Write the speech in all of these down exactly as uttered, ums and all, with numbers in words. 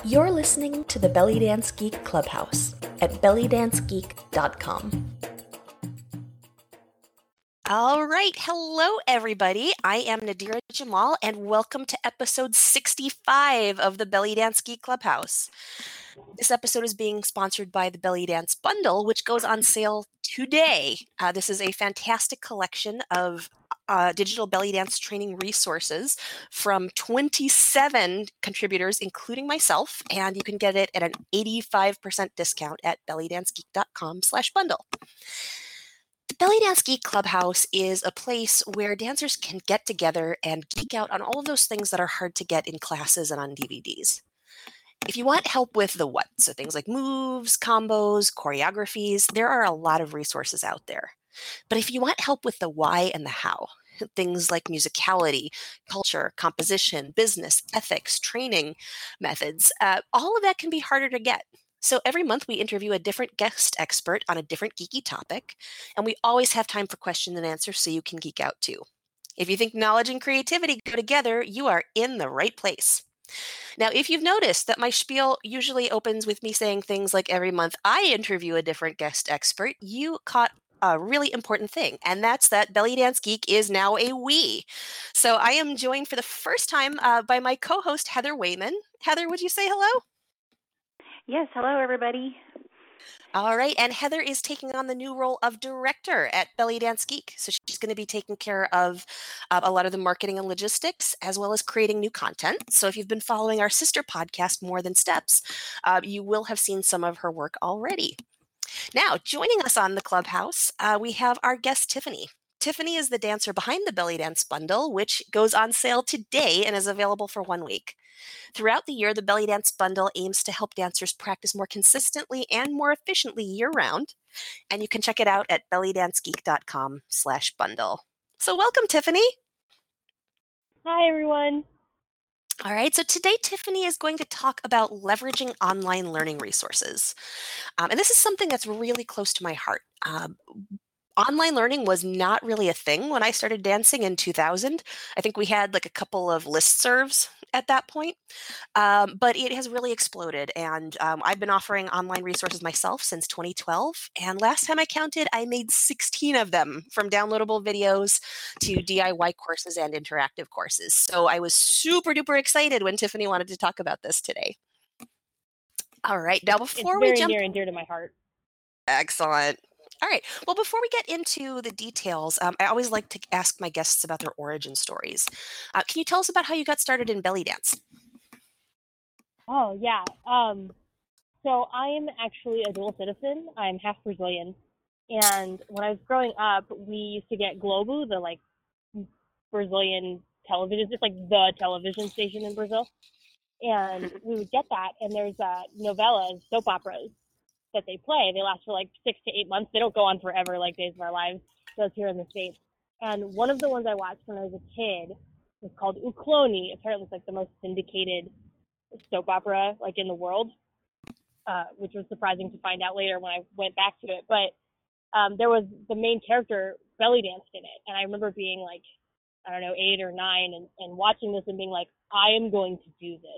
You're listening to the Belly Dance Geek Clubhouse at belly dance geek dot com. All right. Hello, everybody. I am Nadira Jamal, and welcome to episode sixty-five of the Belly Dance Geek Clubhouse. This episode is being sponsored by the Belly Dance Bundle, which goes on sale today. Uh, this is a fantastic collection of uh, digital belly dance training resources from twenty-seven contributors, including myself, and you can get it at an eighty-five percent discount at belly dance geek dot com slash bundle. The Belly Dance Geek Clubhouse is a place where dancers can get together and geek out on all of those things that are hard to get in classes and on D V Ds. If you want help with the what, so things like moves, combos, choreographies, there are a lot of resources out there. But if you want help with the why and the how, things like musicality, culture, composition, business, ethics, training methods, uh, all of that can be harder to get. So every month we interview a different guest expert on a different geeky topic, and we always have time for question and answer so you can geek out too. If you think knowledge and creativity go together, you are in the right place. Now, if you've noticed that my spiel usually opens with me saying things like every month I interview a different guest expert, you caught a really important thing, and that's that Belly Dance Geek is now a we. So I am joined for the first time uh, by my co-host, Heather Wayman. Heather, would you say hello? Yes, hello, everybody. All right, and Heather is taking on the new role of director at Belly Dance Geek. So she's going to be taking care of uh, a lot of the marketing and logistics, as well as creating new content. So if you've been following our sister podcast, More Than Steps, uh, you will have seen some of her work already. Now, joining us on the Clubhouse, uh, we have our guest, Tiffany. Tiffany is the dancer behind the Belly Dance Bundle, which goes on sale today and is available for one week. Throughout the year, the Belly Dance Bundle aims to help dancers practice more consistently and more efficiently year-round, and you can check it out at belly dance geek dot com slash bundle. So welcome, Tiffany. Hi, everyone. All right, so today Tiffany is going to talk about leveraging online learning resources. Um, and this is something that's really close to my heart. Um, Online learning was not really a thing when I started dancing in two thousand. I think we had like a couple of listservs at that point, um, but it has really exploded. And um, I've been offering online resources myself since twenty twelve. And last time I counted, I made sixteen of them, from downloadable videos to D I Y courses and interactive courses. So I was super duper excited when Tiffany wanted to talk about this today. All right, now before it's we very jump, near and dear to my heart. Excellent. All right. Well, before we get into the details, um, I always like to ask my guests about their origin stories. Uh, can you tell us about how you got started in belly dance? Oh, yeah. Um, so I'm actually a dual citizen. I'm half Brazilian. And when I was growing up, we used to get Globo, the like Brazilian television, just like the television station in Brazil. And we would get that. And there's uh, novellas, soap operas that they play. They last for like six to eight months. They don't go on forever like Days of Our Lives does here in the States. And one of the ones I watched when I was a kid was called O Clone. Apparently it's like the most syndicated soap opera like in the world, uh, which was surprising to find out later when I went back to it. But um, there was the main character belly danced in it. And I remember being like, I don't know, eight or nine and, and watching this and being like, I am going to do this.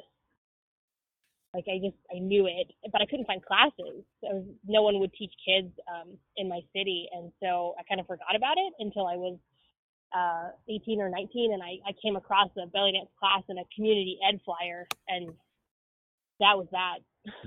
Like I just, I knew it, but I couldn't find classes. Was, no one would teach kids um, in my city. And so I kind of forgot about it until I was uh, eighteen or nineteen. And I, I came across a belly dance class and a community ed flyer. And that was that.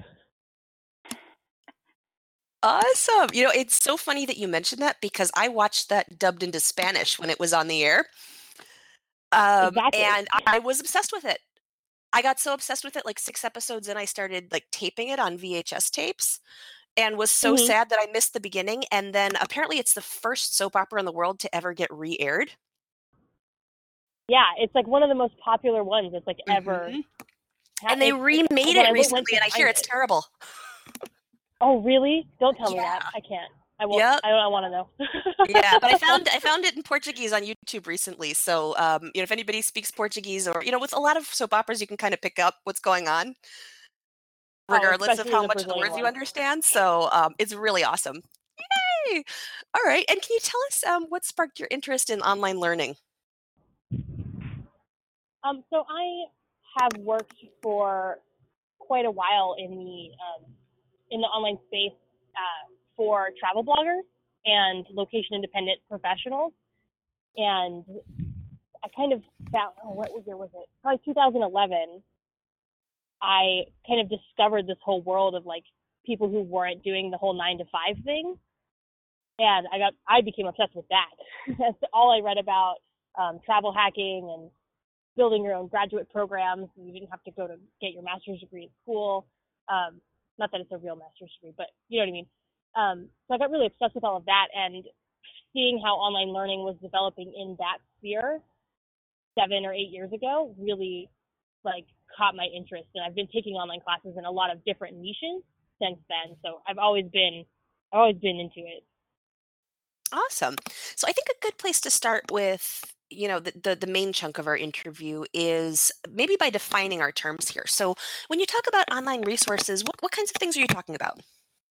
Awesome. You know, it's so funny that you mentioned that because I watched that dubbed into Spanish when it was on the air. Um, exactly. And I was obsessed with it. I got so obsessed with it, like six episodes in, I started like taping it on V H S tapes and was so mm-hmm. sad that I missed the beginning. And then apparently it's the first soap opera in the world to ever get re-aired. Yeah, it's like one of the most popular ones that's like mm-hmm. ever. And they remade it recently, and I hear it's it. terrible. Oh, really? Don't tell yeah. me that. I can't. I won't. Yep. I don't I want to know. yeah, but I found I found it in Portuguese on YouTube recently. So, um, you know, if anybody speaks Portuguese, or you know, with a lot of soap operas, you can kind of pick up what's going on, regardless oh, of how the much of the words one. you understand. So, um, it's really awesome. Yay! All right, and can you tell us um, what sparked your interest in online learning? Um, so I have worked for quite a while in the um, in the online space uh, for travel bloggers and location independent professionals. And I kind of found, oh, what year was it? Probably two thousand eleven. I kind of discovered this whole world of like people who weren't doing the whole nine to five thing. And I got, I became obsessed with that. That's all I read about, um, travel hacking and building your own graduate programs. You didn't have to go to get your master's degree at school. Um, not that it's a real master's degree, but you know what I mean? Um, so I got really obsessed with all of that, and seeing how online learning was developing in that sphere seven or eight years ago really like caught my interest. And I've been taking online classes in a lot of different niches since then. So I've always been, I've always been into it. Awesome. So I think a good place to start with, you know, the, the, the main chunk of our interview is maybe by defining our terms here. So when you talk about online resources, what, what kinds of things are you talking about?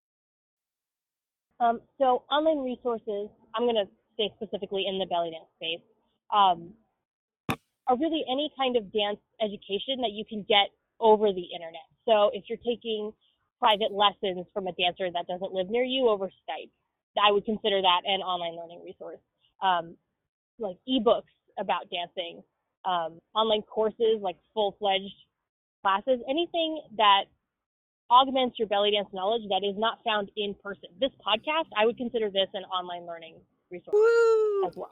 Um, so online resources, I'm going to stay specifically in the belly dance space, um, are really any kind of dance education that you can get over the internet. So if you're taking private lessons from a dancer that doesn't live near you over Skype, I would consider that an online learning resource. Um, like ebooks about dancing, um, online courses, like full-fledged classes, anything that augments your belly dance knowledge that is not found in person. This podcast, I would consider this an online learning resource Woo! as well.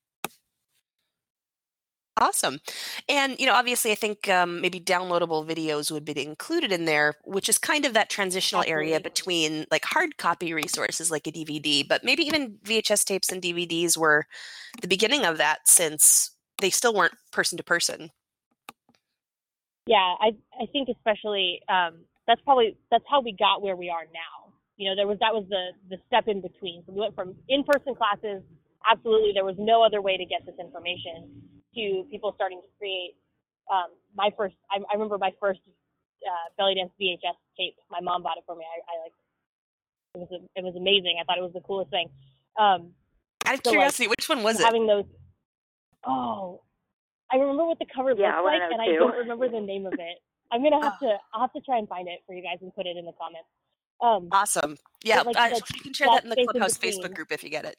Awesome. And, you know, obviously I think um, maybe downloadable videos would be included in there, which is kind of that transitional Absolutely. area between like hard copy resources like a D V D, but maybe even V H S tapes and D V Ds were the beginning of that, since they still weren't person to person. Yeah, I I think especially um, that's probably that's how we got where we are now. You know, there was that was the the step in between. So we went from in-person classes, absolutely, there was no other way to get this information, to people starting to create. Um, my first, I, I remember my first uh, belly dance V H S tape. My mom bought it for me. I, I like it was a, it was amazing. I thought it was the coolest thing. Um, Out of so curiosity, like, which one was it? having those. Oh, I remember what the cover Yeah, I looked wanna like, know and I too. don't remember the name of it. I'm gonna have Oh. to. I'll have to try and find it for you guys and put it in the comments. Um, Awesome. Yeah, like uh, that- you can share that that in the space in Clubhouse between. Facebook group if you get it.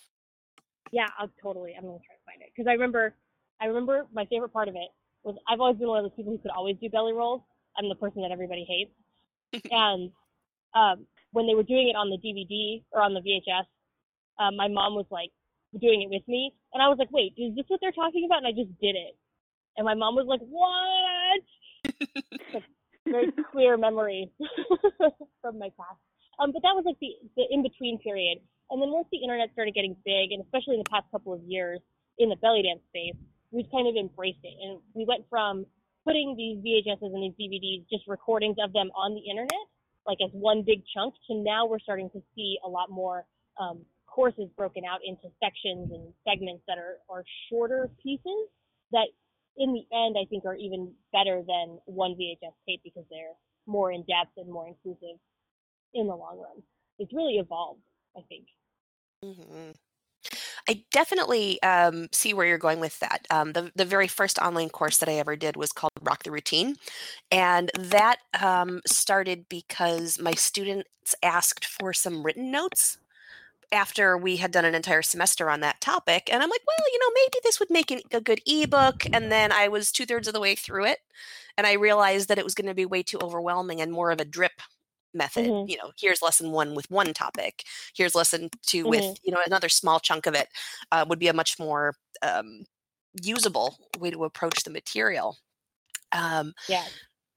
Yeah, I'll totally. I'm gonna try to find it because I remember. I remember my favorite part of it was I've always been one of those people who could always do belly rolls. I'm the person that everybody hates, and um, when they were doing it on the D V D or on the V H S, um, my mom was like doing it with me, and I was like, "Wait, is this what they're talking about?" And I just did it, and my mom was like, "What?" Like, very clear memories from my past. Um, but that was like the, the in-between period. And then once the internet started getting big, and especially in the past couple of years in the belly dance space, we've kind of embraced it. And we went from putting these V H Ss and these D V Ds, just recordings of them on the internet, like as one big chunk, to now we're starting to see a lot more um, courses broken out into sections and segments that are, are shorter pieces that in the end, I think are even better than one V H S tape because they're more in depth and more inclusive in the long run. It's really evolved, I think. Mm-hmm. I definitely um, see where you're going with that. Um, the, the very first online course that I ever did was called Rock the Routine. And that um, started because my students asked for some written notes after we had done an entire semester on that topic. And I'm like, well, you know, maybe this would make an, a good ebook. And then I was two thirds of the way through it. And I realized that it was going to be way too overwhelming and more of a drip method. Mhm. You know, here's lesson one with one topic. Here's lesson two Mhm. with, you know, another small chunk of it uh, would be a much more um, usable way to approach the material. Um, Yeah.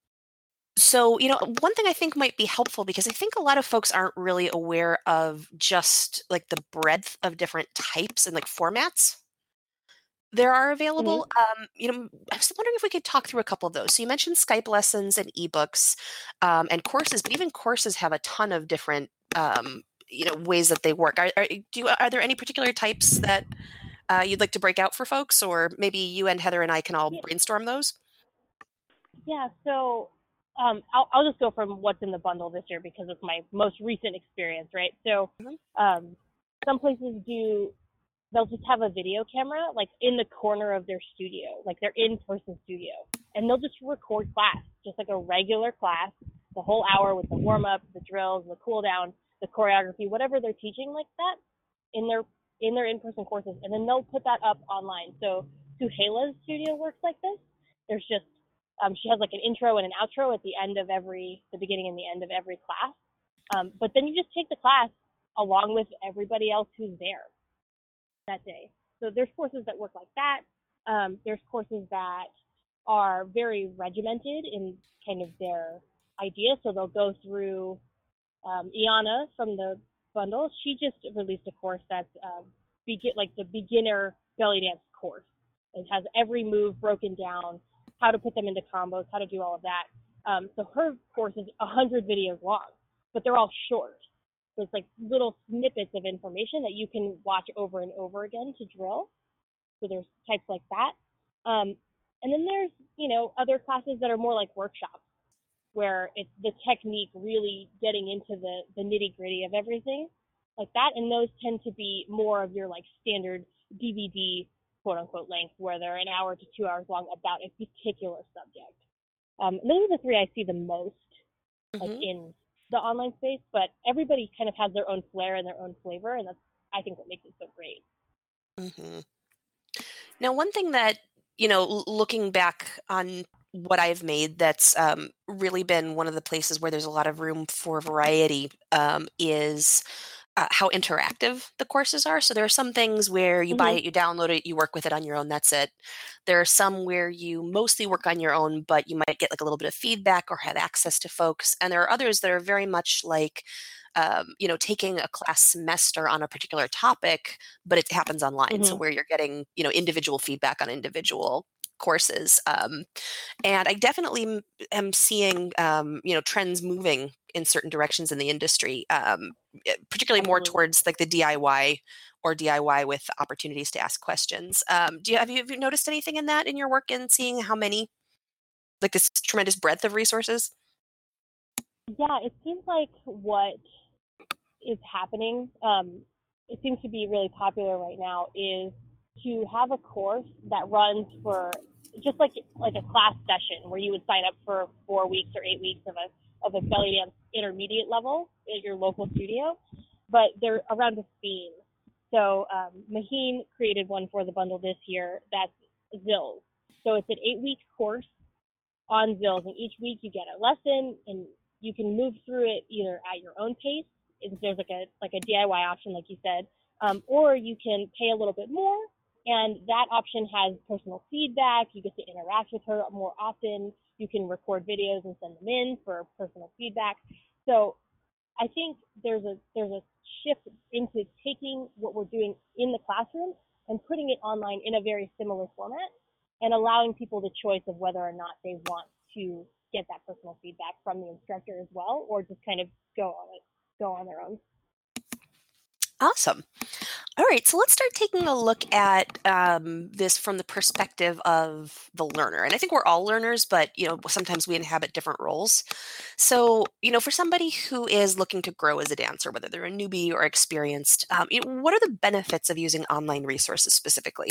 So, you know, one thing I think might be helpful, because I think a lot of folks aren't really aware of just like the breadth of different types and like formats there are available. Um, you know, I was wondering if we could talk through a couple of those. So you mentioned Skype lessons and ebooks um, and courses, but even courses have a ton of different, um, you know, ways that they work. Are, are, do you, are there any particular types that uh, you'd like to break out for folks, or maybe you and Heather and I can all Yeah. brainstorm those? Yeah, so um, I'll, I'll just go from what's in the bundle this year because it's my most recent experience, right? So Mhm. um, some places do, they'll just have a video camera like in the corner of their studio, like their in-person studio, and they'll just record class. just like a regular class, the whole hour with the warm-up, the drills, the cool-down, the choreography, whatever they're teaching like that in their in their in-person courses, and then they'll put that up online. So Suheila's studio works like this. There's just, um, she has like an intro and an outro at the end of every, the beginning and the end of every class. Um, but then you just take the class along with everybody else who's there that day. So there's courses that work like that. Um, there's courses that are very regimented in kind of their idea. So they'll go through, um, Iana from the bundle, she just released a course that's um, begin like the beginner belly dance course. It has every move broken down, how to put them into combos, how to do all of that. Um, so her course is one hundred videos long, but they're all short. So it's like little snippets of information that you can watch over and over again to drill. So there's types like that. Um, and then there's, you know, other classes that are more like workshops, where it's the technique really getting into the, the nitty gritty of everything like that. And those tend to be more of your like standard D V D, quote unquote, length, where they're an hour to two hours long about a particular subject. Um, and those are the three I see the most like Mhm. in the online space, but everybody kind of has their own flair and their own flavor. And that's, I think, what makes it so great. Mhm. Now, one thing that, you know, l- looking back on what I've made that's um, really been one of the places where there's a lot of room for variety um, is uh, how interactive the courses are. So there are some things where you buy Mm-hmm. it, you download it, you work with it on your own, that's it. There are some where you mostly work on your own, but you might get like a little bit of feedback or have access to folks. And there are others that are very much like, um, you know, taking a class semester on a particular topic, but it happens online. So Mm-hmm. where you're getting, you know, individual feedback on individual courses. Um, and I definitely m- am seeing, um, you know, trends moving in certain directions in the industry, um, eh, particularly more Absolutely. towards like the D I Y or D I Y with opportunities to ask questions. Um, do you have you, have you noticed anything in that in your work in seeing how many, like this tremendous breadth of resources? Yeah, it seems like what is happening, um, it seems to be really popular right now, is to have a course that runs for just like like a class session where you would sign up for four weeks or eight weeks of a of a belly dance intermediate level at your local studio, but they're around a theme. So um, Maheen created one for the bundle this year that's Zills. So it's an eight week course on Zills, and each week you get a lesson, and you can move through it either at your own pace. If there's like a like a D I Y option, like you said, um, or you can pay a little bit more, and that option has personal feedback. You get to interact with her more often. You can record videos and send them in for personal feedback. So I think there's a there's a shift into taking what we're doing in the classroom and putting it online in a very similar format, and allowing people the choice of whether or not they want to get that personal feedback from the instructor as well, or just kind of go on it, go on their own. Awesome. All right, so let's start taking a look at um, this from the perspective of the learner. And I think we're all learners, but you know, sometimes we inhabit different roles. So, you know, for somebody who is looking to grow as a dancer, whether they're a newbie or experienced, um, you know, what are the benefits of using online resources specifically?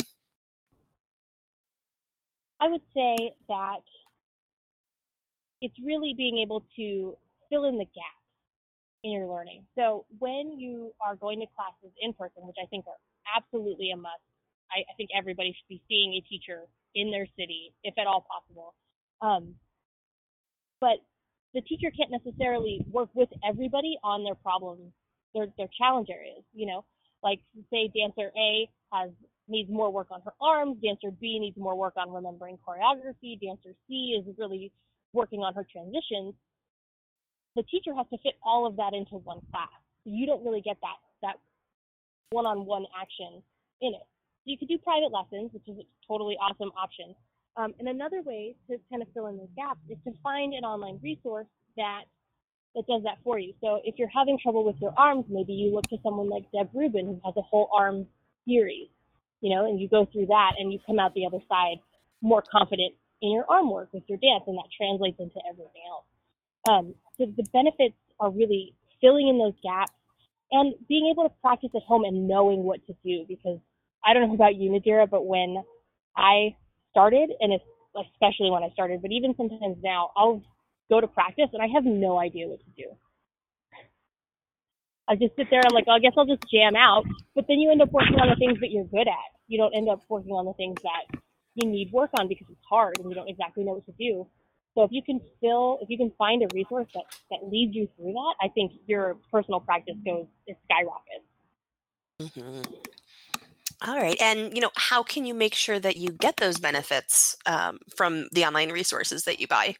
I would say that it's really being able to fill in the gaps in your learning. So when you are going to classes in person, which I think are absolutely a must, I, I think everybody should be seeing a teacher in their city, if at all possible. Um, but the teacher can't necessarily work with everybody on their problems, their their challenge areas. You know, like say dancer A has needs more work on her arms, dancer B needs more work on remembering choreography, dancer C is really working on her transitions. The teacher has to fit all of that into one class. So you don't really get that that one-on-one action in it. So you could do private lessons, which is a totally awesome option. Um, and another way to kind of fill in those gaps is to find an online resource that that does that for you. So if you're having trouble with your arms, maybe you look to someone like Deb Rubin, who has a whole arm series, you know, and you go through that and you come out the other side more confident in your arm work with your dance, and that translates into everything else. Um, so the benefits are really filling in those gaps and being able to practice at home and knowing what to do. Because I don't know about you, Nadira, but when I started, and it's especially when I started, but even sometimes now, I'll go to practice and I have no idea what to do. I just sit there and I'm like, oh, I guess I'll just jam out. But then you end up working on the things that you're good at. You don't end up working on the things that you need work on because it's hard and you don't exactly know what to do. So if you can still, if you can find a resource that, that leads you through that, I think your personal practice goes, it skyrockets. Mm-hmm. All right. And, you know, how can you make sure that you get those benefits um, from the online resources that you buy?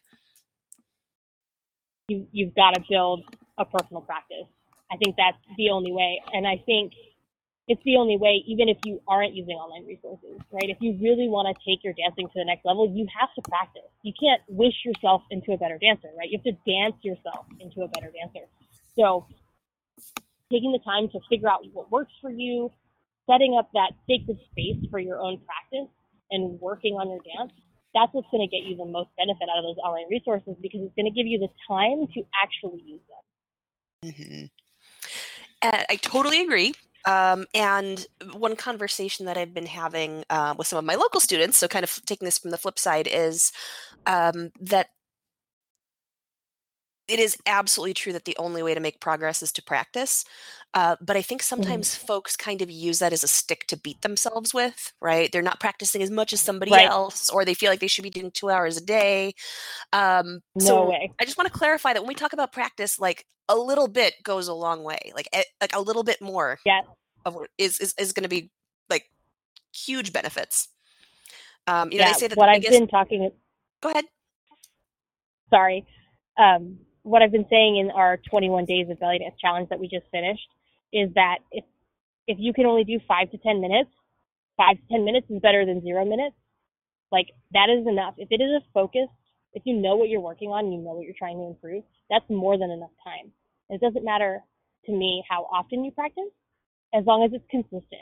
You, you've got to build a personal practice. I think that's the only way. And I think it's the only way, even if you aren't using online resources, right? If you really want to take your dancing to the next level, you have to practice. You can't wish yourself into a better dancer, right? You have to dance yourself into a better dancer. So taking the time to figure out what works for you, setting up that sacred space for your own practice and working on your dance, that's what's going to get you the most benefit out of those online resources, because it's going to give you the time to actually use them. Mm-hmm. Uh, I totally agree. Um, and one conversation that I've been having uh, with some of my local students, so kind of taking this from the flip side, is um, that it is absolutely true that the only way to make progress is to practice. Uh, but I think sometimes mm-hmm. folks kind of use that as a stick to beat themselves with, right? They're not practicing as much as somebody right. else, or they feel like they should be doing two hours a day. Um, no so way. I just want to clarify that when we talk about practice, like a little bit goes a long way. Like a, like a little bit more yeah. of is is, is going to be like huge benefits. Um, you know, yeah, they say that what the I've biggest... been talking. Go ahead. Sorry. Um, what I've been saying in our twenty-one days of belly dance challenge that we just finished is that if if you can only do five to ten minutes, five to ten minutes is better than zero minutes. Like that is enough. If it is a focus, if you know what you're working on, you know what you're trying to improve, that's more than enough time. It doesn't matter to me how often you practice, as long as it's consistent.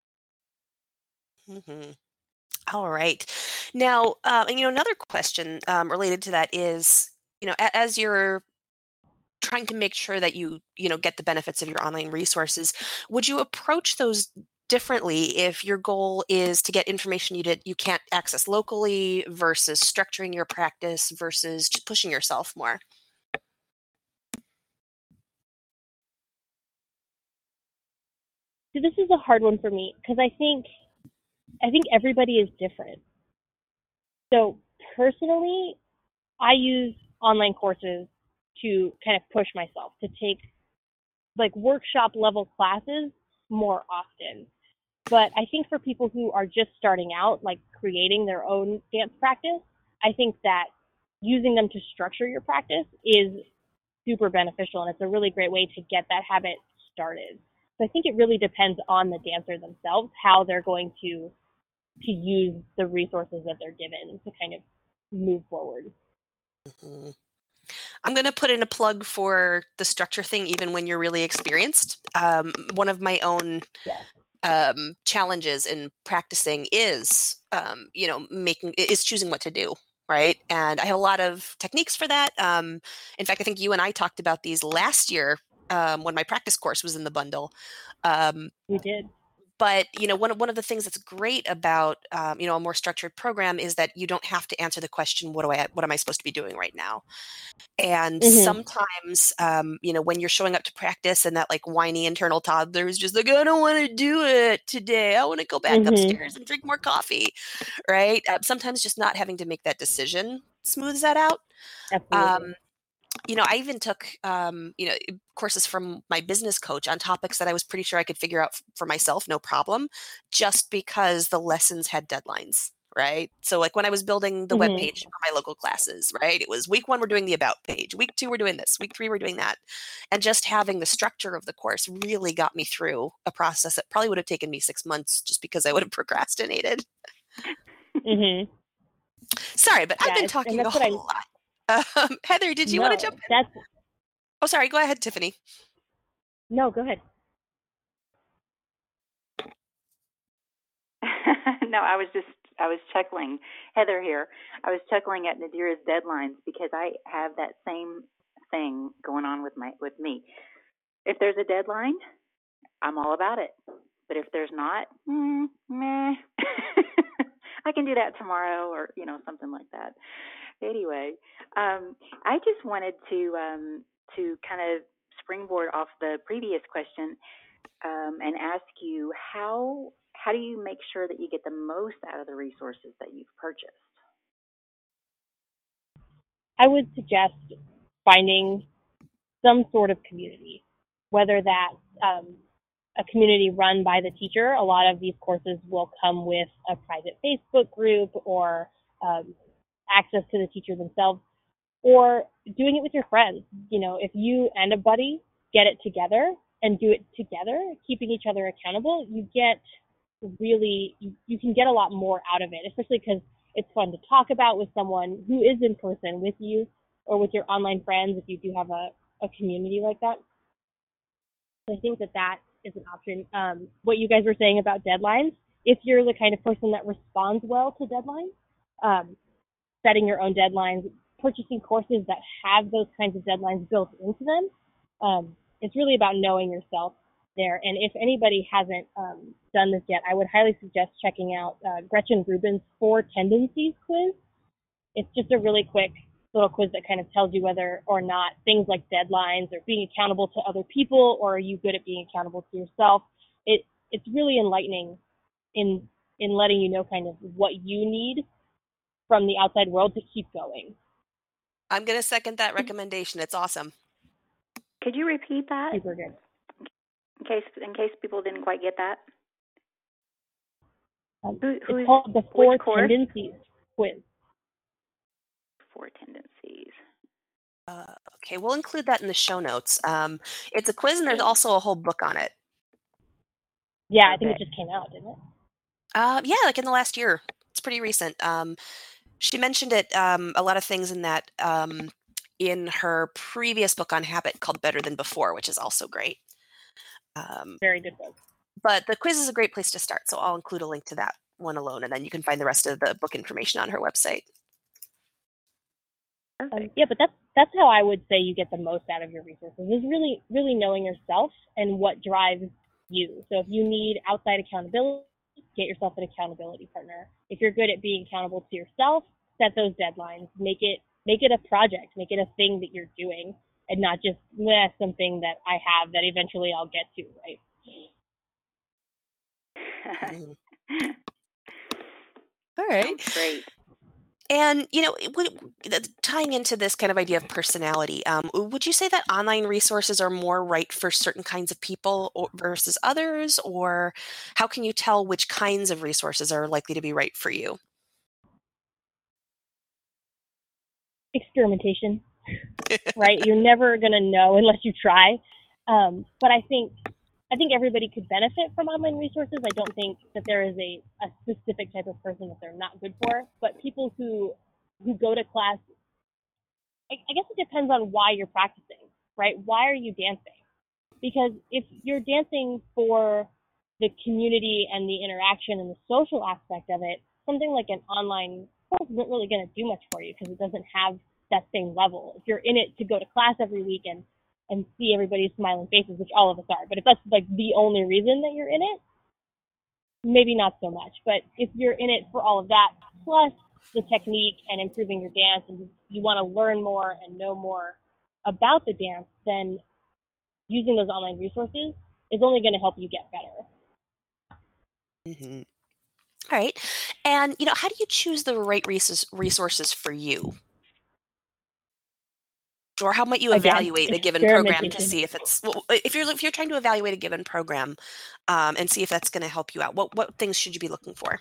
Mm-hmm. All right. Now, uh, and you know, another question um, related to that is, you know, a- as you're trying to make sure that you, you know, get the benefits of your online resources, would you approach those differently if your goal is to get information you did you can't access locally versus structuring your practice versus just pushing yourself more? So this is a hard one for me because I think I think everybody is different. So personally, I use online courses to kind of push myself to take like workshop level classes more often. But I think for people who are just starting out, like creating their own dance practice, I think that using them to structure your practice is super beneficial, and it's a really great way to get that habit started. So I think it really depends on the dancer themselves, how they're going to to use the resources that they're given to kind of move forward. Mm-hmm. I'm going to put in a plug for the structure thing, even when you're really experienced. Um, one of my own yeah. um, challenges in practicing is, um, you know, making is choosing what to do. Right. And I have a lot of techniques for that. Um, in fact, I think you and I talked about these last year um, when my practice course was in the bundle. Um, we did. But, you know, one of, one of the things that's great about, um, you know, a more structured program is that you don't have to answer the question, what do I, what am I supposed to be doing right now? And mm-hmm. sometimes, um, you know, when you're showing up to practice and that like whiny internal toddler is just like, I don't want to do it today. I want to go back mm-hmm. upstairs and drink more coffee. Right. Uh, sometimes just not having to make that decision smooths that out. Absolutely. Um, you know, I even took, um, you know, courses from my business coach on topics that I was pretty sure I could figure out f- for myself, no problem, just because the lessons had deadlines, right? So like when I was building the mm-hmm. webpage for my local classes, right, it was week one, we're doing the about page. Week two, we're doing this. Week three, we're doing that. And just having the structure of the course really got me through a process that probably would have taken me six months just because I would have procrastinated. Mm-hmm. Sorry, but yeah, I've been talking a whole I... lot. Um, Heather, did you no, want to jump in? That's... Oh, sorry. Go ahead, Tiffany. No, go ahead. No, I was just, I was chuckling. Heather here. I was chuckling at Nadira's deadlines because I have that same thing going on with my, with me. If there's a deadline, I'm all about it. But if there's not, mm, meh. I can do that tomorrow, or you know, something like that. Anyway, um, I just wanted to um, to kind of springboard off the previous question um, and ask you how how do you make sure that you get the most out of the resources that you've purchased? I would suggest finding some sort of community, whether that's um, a community run by the teacher. A lot of these courses will come with a private Facebook group or um, access to the teacher themselves, or doing it with your friends. You know, if you and a buddy get it together and do it together, keeping each other accountable, you get really, you, you can get a lot more out of it, especially because it's fun to talk about with someone who is in person with you, or with your online friends if you do have a, a community like that. So I think that that is an option. Um, what you guys were saying about deadlines, if you're the kind of person that responds well to deadlines, um, setting your own deadlines, purchasing courses that have those kinds of deadlines built into them, um, it's really about knowing yourself there. And if anybody hasn't um, done this yet, I would highly suggest checking out uh, Gretchen Rubin's Four Tendencies quiz. It's just a really quick little quiz that kind of tells you whether or not things like deadlines or being accountable to other people, or are you good at being accountable to yourself. It it's really enlightening in in letting you know kind of what you need from the outside world to keep going. I'm going to second that recommendation. It's awesome. Could you repeat that? Super good. In case in case people didn't quite get that. Um, Who, it's called the Four Tendencies quiz. Four Tendencies. Uh, okay, we'll include that in the show notes. Um, it's a quiz, and there's also a whole book on it. Yeah, okay. I think it just came out, didn't it? Uh, yeah, like in the last year. It's pretty recent. Um, she mentioned it, um, a lot of things in that, um, in her previous book on habit called Better Than Before, which is also great. Um, Very good book. But the quiz is a great place to start, so I'll include a link to that one alone, and then you can find the rest of the book information on her website. Um, yeah, but that's that's how I would say you get the most out of your resources, is really really knowing yourself and what drives you. So if you need outside accountability, get yourself an accountability partner. If you're good at being accountable to yourself, set those deadlines. Make it make it a project. Make it a thing that you're doing, and not just eh, something that I have that eventually I'll get to. Right. Mm. All right. Sounds great. And, you know, tying into this kind of idea of personality, um, would you say that online resources are more right for certain kinds of people or, versus others? Or how can you tell which kinds of resources are likely to be right for you? Experimentation, right? You're never going to know unless you try. Um, but I think I think everybody could benefit from online resources. I don't think that there is a, a specific type of person that they're not good for, but people who who go to class, I, I guess it depends on why you're practicing, right? Why are you dancing? Because if you're dancing for the community and the interaction and the social aspect of it, something like an online course isn't really going to do much for you because it doesn't have that same level. If you're in it to go to class every week and and see everybody's smiling faces, which all of us are. But if that's like the only reason that you're in it, maybe not so much. But if you're in it for all of that, plus the technique and improving your dance, and you want to learn more and know more about the dance, then using those online resources is only going to help you get better. Mm-hmm. All right. And, you know, how do you choose the right resources for you? Or how might you Again, evaluate a given program to see if it's, well, if you're if you're trying to evaluate a given program um, and see if that's going to help you out, what what things should you be looking for?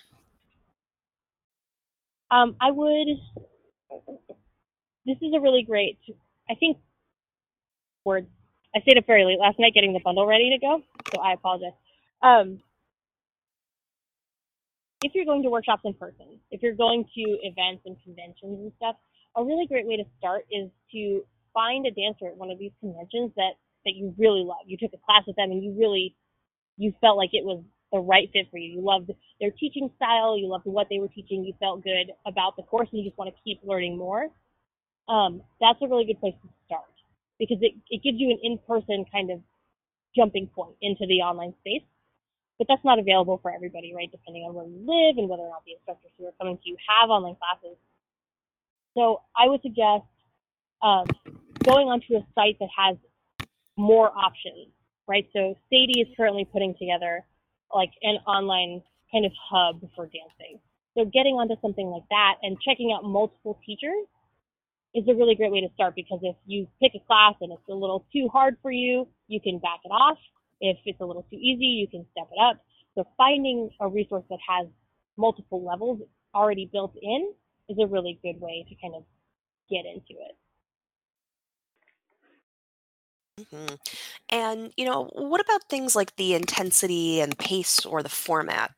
Um, I would. This is a really great. I think words. I stayed up very late last night getting the bundle ready to go, so I apologize. Um, if you're going to workshops in person, if you're going to events and conventions and stuff, a really great way to start is to find a dancer at one of these conventions that, that you really love. You took a class with them and you really, you felt like it was the right fit for you. You loved their teaching style, you loved what they were teaching, you felt good about the course, and you just want to keep learning more. Um, that's a really good place to start because it, it gives you an in-person kind of jumping point into the online space. but that's not available for everybody, right? Depending on where you live and whether or not the instructors who are coming to you have online classes. So I would suggest um, going onto a site that has more options, right? So Sadie is currently putting together like an online kind of hub for dancing. So getting onto something like that and checking out multiple teachers is a really great way to start, because if you pick a class and it's a little too hard for you, you can back it off. If it's a little too easy, you can step it up. So finding a resource that has multiple levels already built in is a really good way to kind of get into it. Mm-hmm. And, you know, what about things like the intensity and pace or the format?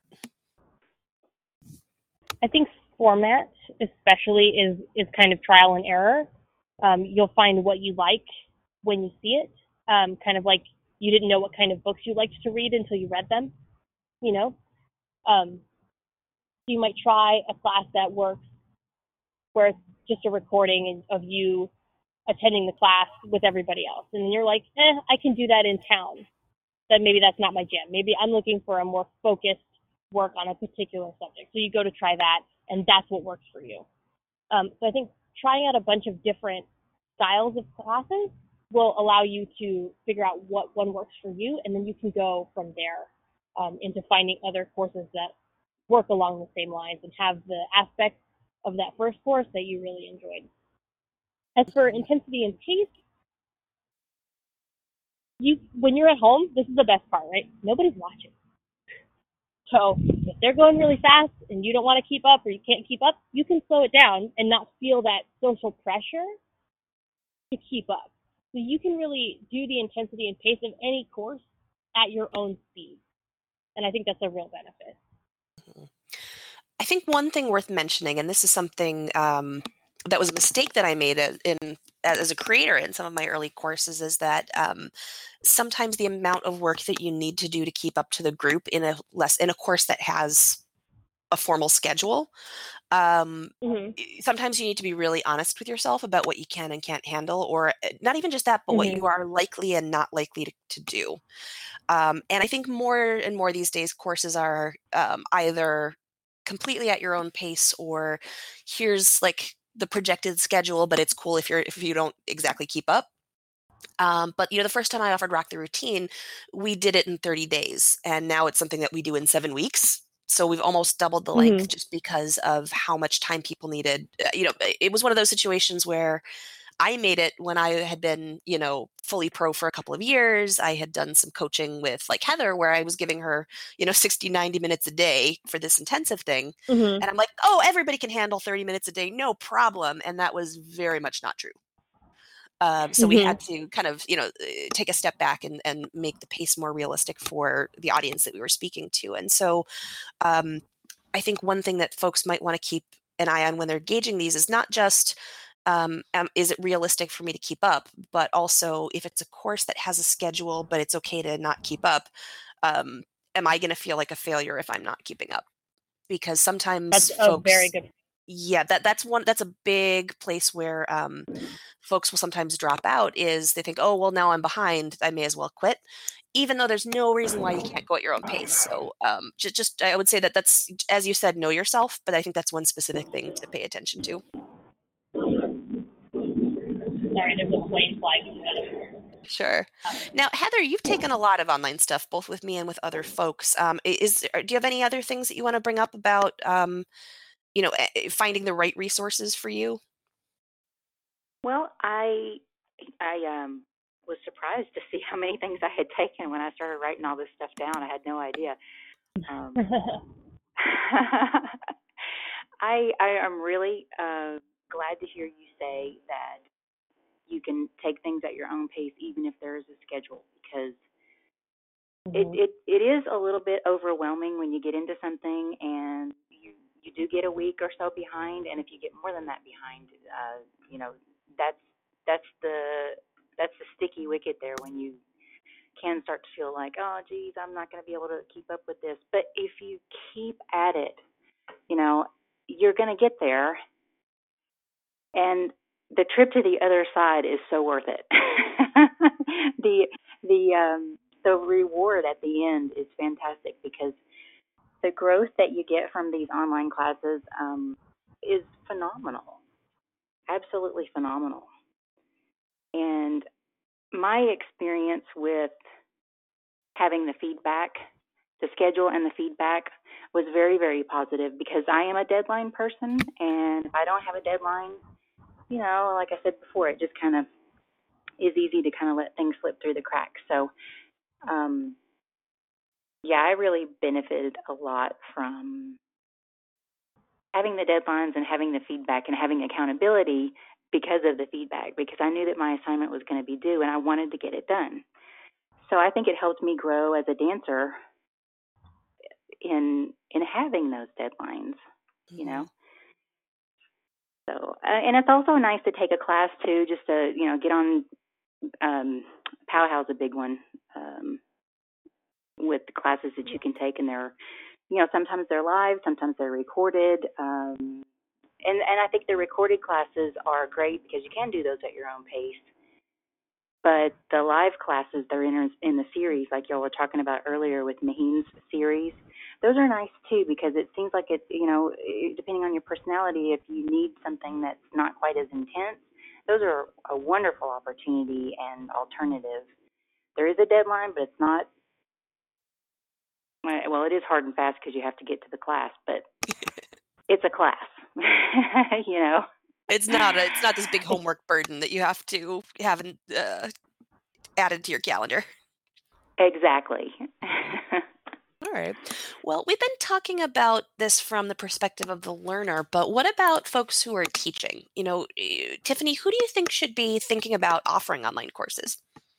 I think format especially is, is kind of trial and error. Um, you'll find what you like when you see it. Um, kind of like you didn't know what kind of books you liked to read until you read them, you know? Um, you might try a class that works where it's just a recording of you attending the class with everybody else. And then you're like, eh, I can do that in town. Then maybe that's not my jam. Maybe I'm looking for a more focused work on a particular subject. So you go to try that, and that's what works for you. Um, so I think trying out a bunch of different styles of classes will allow you to figure out what one works for you, and then you can go from there um, into finding other courses that work along the same lines and have the aspects of that first course that you really enjoyed. As for intensity and pace, you when you're at home, this is the best part, right? Nobody's watching. So if they're going really fast and you don't want to keep up or you can't keep up, you can slow it down and not feel that social pressure to keep up. So you can really do the intensity and pace of any course at your own speed. And I think that's a real benefit. I think one thing worth mentioning, and this is something um, that was a mistake that I made in as a creator in some of my early courses, is that um, sometimes the amount of work that you need to do to keep up to the group in a less in a course that has a formal schedule, um, Mm-hmm. sometimes you need to be really honest with yourself about what you can and can't handle, or not even just that, but Mm-hmm. what you are likely and not likely to, to do. Um, and I think more and more these days, courses are um, either completely at your own pace, or here's like the projected schedule, but it's cool if you're if you don't exactly keep up. Um, but you know, the first time I offered Rock the Routine, we did it in thirty days, and now it's something that we do in seven weeks. So we've almost doubled the length, Mm-hmm. just because of how much time people needed. Uh, You know, it was one of those situations where I made it when I had been, you know, fully pro for a couple of years. I had done some coaching with like Heather, where I was giving her, you know, sixty, ninety minutes a day for this intensive thing. Mm-hmm. And I'm like, oh, everybody can handle thirty minutes a day, no problem. And that was very much not true. Um, so we Mm-hmm. had to kind of, you know, take a step back and, and make the pace more realistic for the audience that we were speaking to. And so um, I think one thing that folks might want to keep an eye on when they're gauging these is not just, um, um, is it realistic for me to keep up, but also if it's a course that has a schedule, but it's okay to not keep up, um, am I going to feel like a failure if I'm not keeping up? Because sometimes That's a very folks, good. yeah, that that's one that's a big place where um, folks will sometimes drop out, is they think, oh, well, now I'm behind, I may as well quit, even though there's no reason why you can't go at your own pace. So um, just, just I would say that that's, as you said, know yourself, but I think that's one specific thing to pay attention to. Sorry, there's a plane flying. Sure. Now, Heather, you've taken a lot of online stuff, both with me and with other folks. Um, is do you have any other things that you want to bring up about, um, you know, finding the right resources for you? Well, I I um was surprised to see how many things I had taken when I started writing all this stuff down. I had no idea. Um, I I am really uh, glad to hear you say that you can take things at your own pace, even if there is a schedule, because it, Mm-hmm. it, it is a little bit overwhelming when you get into something and you, you do get a week or so behind, and if you get more than that behind, uh, you know, that's that's the that's the sticky wicket there, when you can start to feel like, oh, geez, I'm not going to be able to keep up with this. But if you keep at it, you know, you're going to get there, and the trip to the other side is so worth it. the the um, the reward at the end is fantastic because the growth that you get from these online classes um, is phenomenal, absolutely phenomenal. And my experience with having the feedback, the schedule and the feedback was very, very positive because I am a deadline person, and if I don't have a deadline, you know, like I said before, it just kind of is easy to kind of let things slip through the cracks. So, um, yeah, I really benefited a lot from having the deadlines and having the feedback and having accountability because of the feedback, because I knew that my assignment was going to be due and I wanted to get it done. So I think it helped me grow as a dancer in in having those deadlines, you know. So, uh, and it's also nice to take a class too, just to, you know, get on. Um, Powhow's a big one um, with the classes that you can take, and they're, you know, sometimes they're live, sometimes they're recorded, um, and and I think the recorded classes are great because you can do those at your own pace. But the live classes, they're in in the series, like y'all were talking about earlier with Maheen's series. Those are nice too because it seems like it's, you know, depending on your personality, if you need something that's not quite as intense, those are a wonderful opportunity and alternative. There is a deadline, but it's not, well, it is hard and fast because you have to get to the class, but it's a class, you know. It's not a, it's not this big homework burden that you have to have uh, added to your calendar. Exactly. All right. Well, we've been talking about this from the perspective of the learner, but what about folks who are teaching? You know, Tiffany, who do you think should be thinking about offering online courses?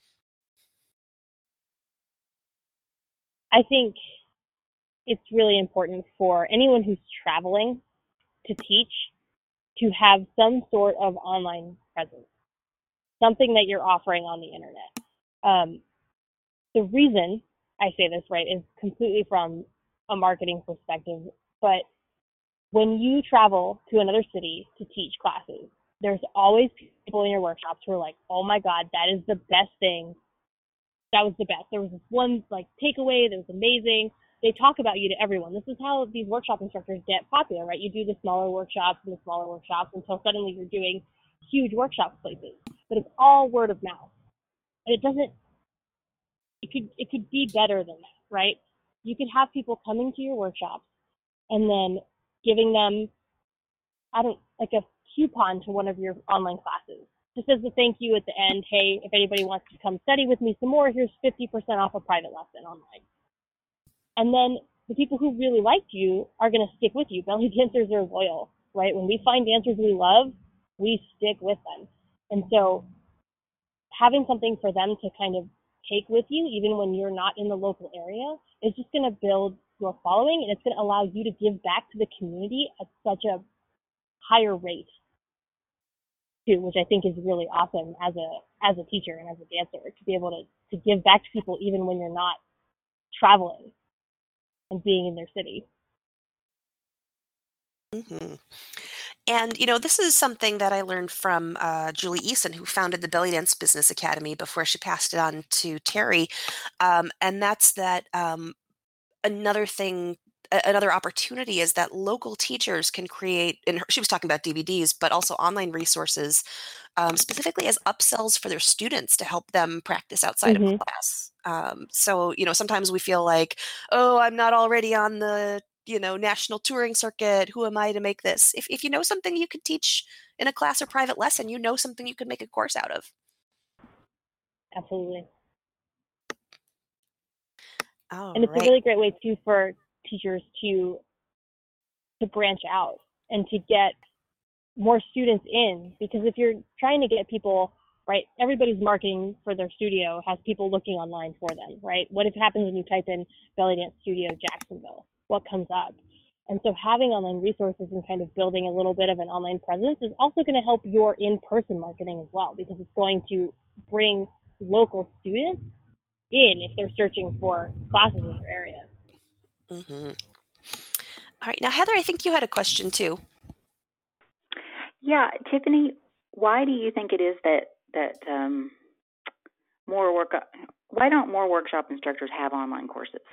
I think it's really important for anyone who's traveling to teach to have some sort of online presence, something that you're offering on the internet. Um, the reason I say this, right, is completely from a marketing perspective, but when you travel to another city to teach classes, there's always people in your workshops who are like, oh my God, that is the best thing. That was the best. There was this one like takeaway that was amazing. They talk about you to everyone. This is how these workshop instructors get popular, right? You do the smaller workshops and the smaller workshops until suddenly you're doing huge workshop places. But it's all word of mouth. And it doesn't, it could, it could be better than that, right? You could have people coming to your workshops and then giving them, I don't, like a coupon to one of your online classes. Just as a thank you at the end, hey, if anybody wants to come study with me some more, here's fifty percent off a private lesson online. And then the people who really liked you are going to stick with you. Belly dancers are loyal, right? When we find dancers we love, we stick with them. And so having something for them to kind of take with you, even when you're not in the local area, is just going to build your following, and it's going to allow you to give back to the community at such a higher rate too, which I think is really awesome as a as a teacher and as a dancer, to be able to, to give back to people even when you're not traveling and being in their city. Mm-hmm. And, you know, this is something that I learned from uh, Julie Eason, who founded the Belly Dance Business Academy before she passed it on to Terry. Um, and that's that um, another thing, a- another opportunity is that local teachers can create, and her, she was talking about D V Ds, but also online resources, um, specifically as upsells for their students to help them practice outside Mm-hmm. of class. Um, so, you know, sometimes we feel like, oh, I'm not already on the, you know, national touring circuit. Who am I to make this? If, if you know something you could teach in a class or private lesson, you know something you could make a course out of. Absolutely. All and it's right. a really great way too for teachers to to branch out and to get more students in, because if you're trying to get people, right, everybody's marketing for their studio has people looking online for them, right? What if happens when you type in belly dance studio Jacksonville? What comes up? And so having online resources and kind of building a little bit of an online presence is also going to help your in-person marketing as well, because it's going to bring local students in if they're searching for classes in their area. Mm-hmm. All right. Now, Heather, I think you had a question too. Yeah, Tiffany, why do you think it is that that um, more work why don't more workshop instructors have online courses?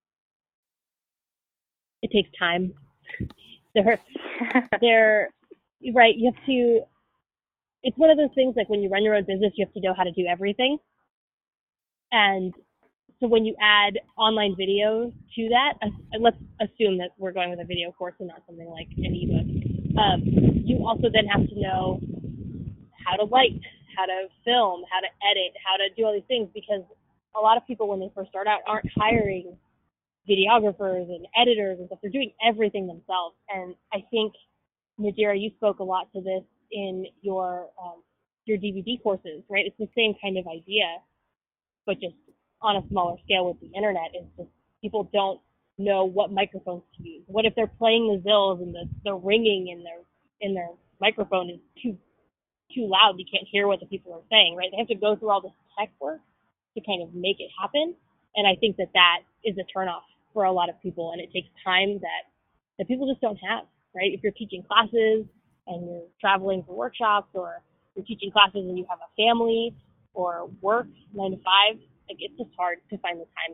It takes time. They're, they're right. You have to. It's one of those things like when you run your own business, you have to know how to do everything. And so when you add online videos to that, uh, let's assume that we're going with a video course and not something like an ebook. Um, you also then have to know how to light, how to film, how to edit, how to do all these things, because a lot of people when they first start out aren't hiring videographers and editors and stuff. They're doing everything themselves. And I think, Nadira, you spoke a lot to this in your um, your D V D courses, right? It's the same kind of idea, but just on a smaller scale with the internet. Is just people don't know what microphones to use. What if they're playing the zills and the, the ringing in their in their microphone is too too loud? You can't hear what the people are saying, right? They have to go through all this tech work to kind of make it happen. And I think that that is a turnoff for a lot of people, and it takes time that that people just don't have, right? If you're teaching classes and you're traveling for workshops, or you're teaching classes and you have a family or work nine to five, like it's just hard to find the time.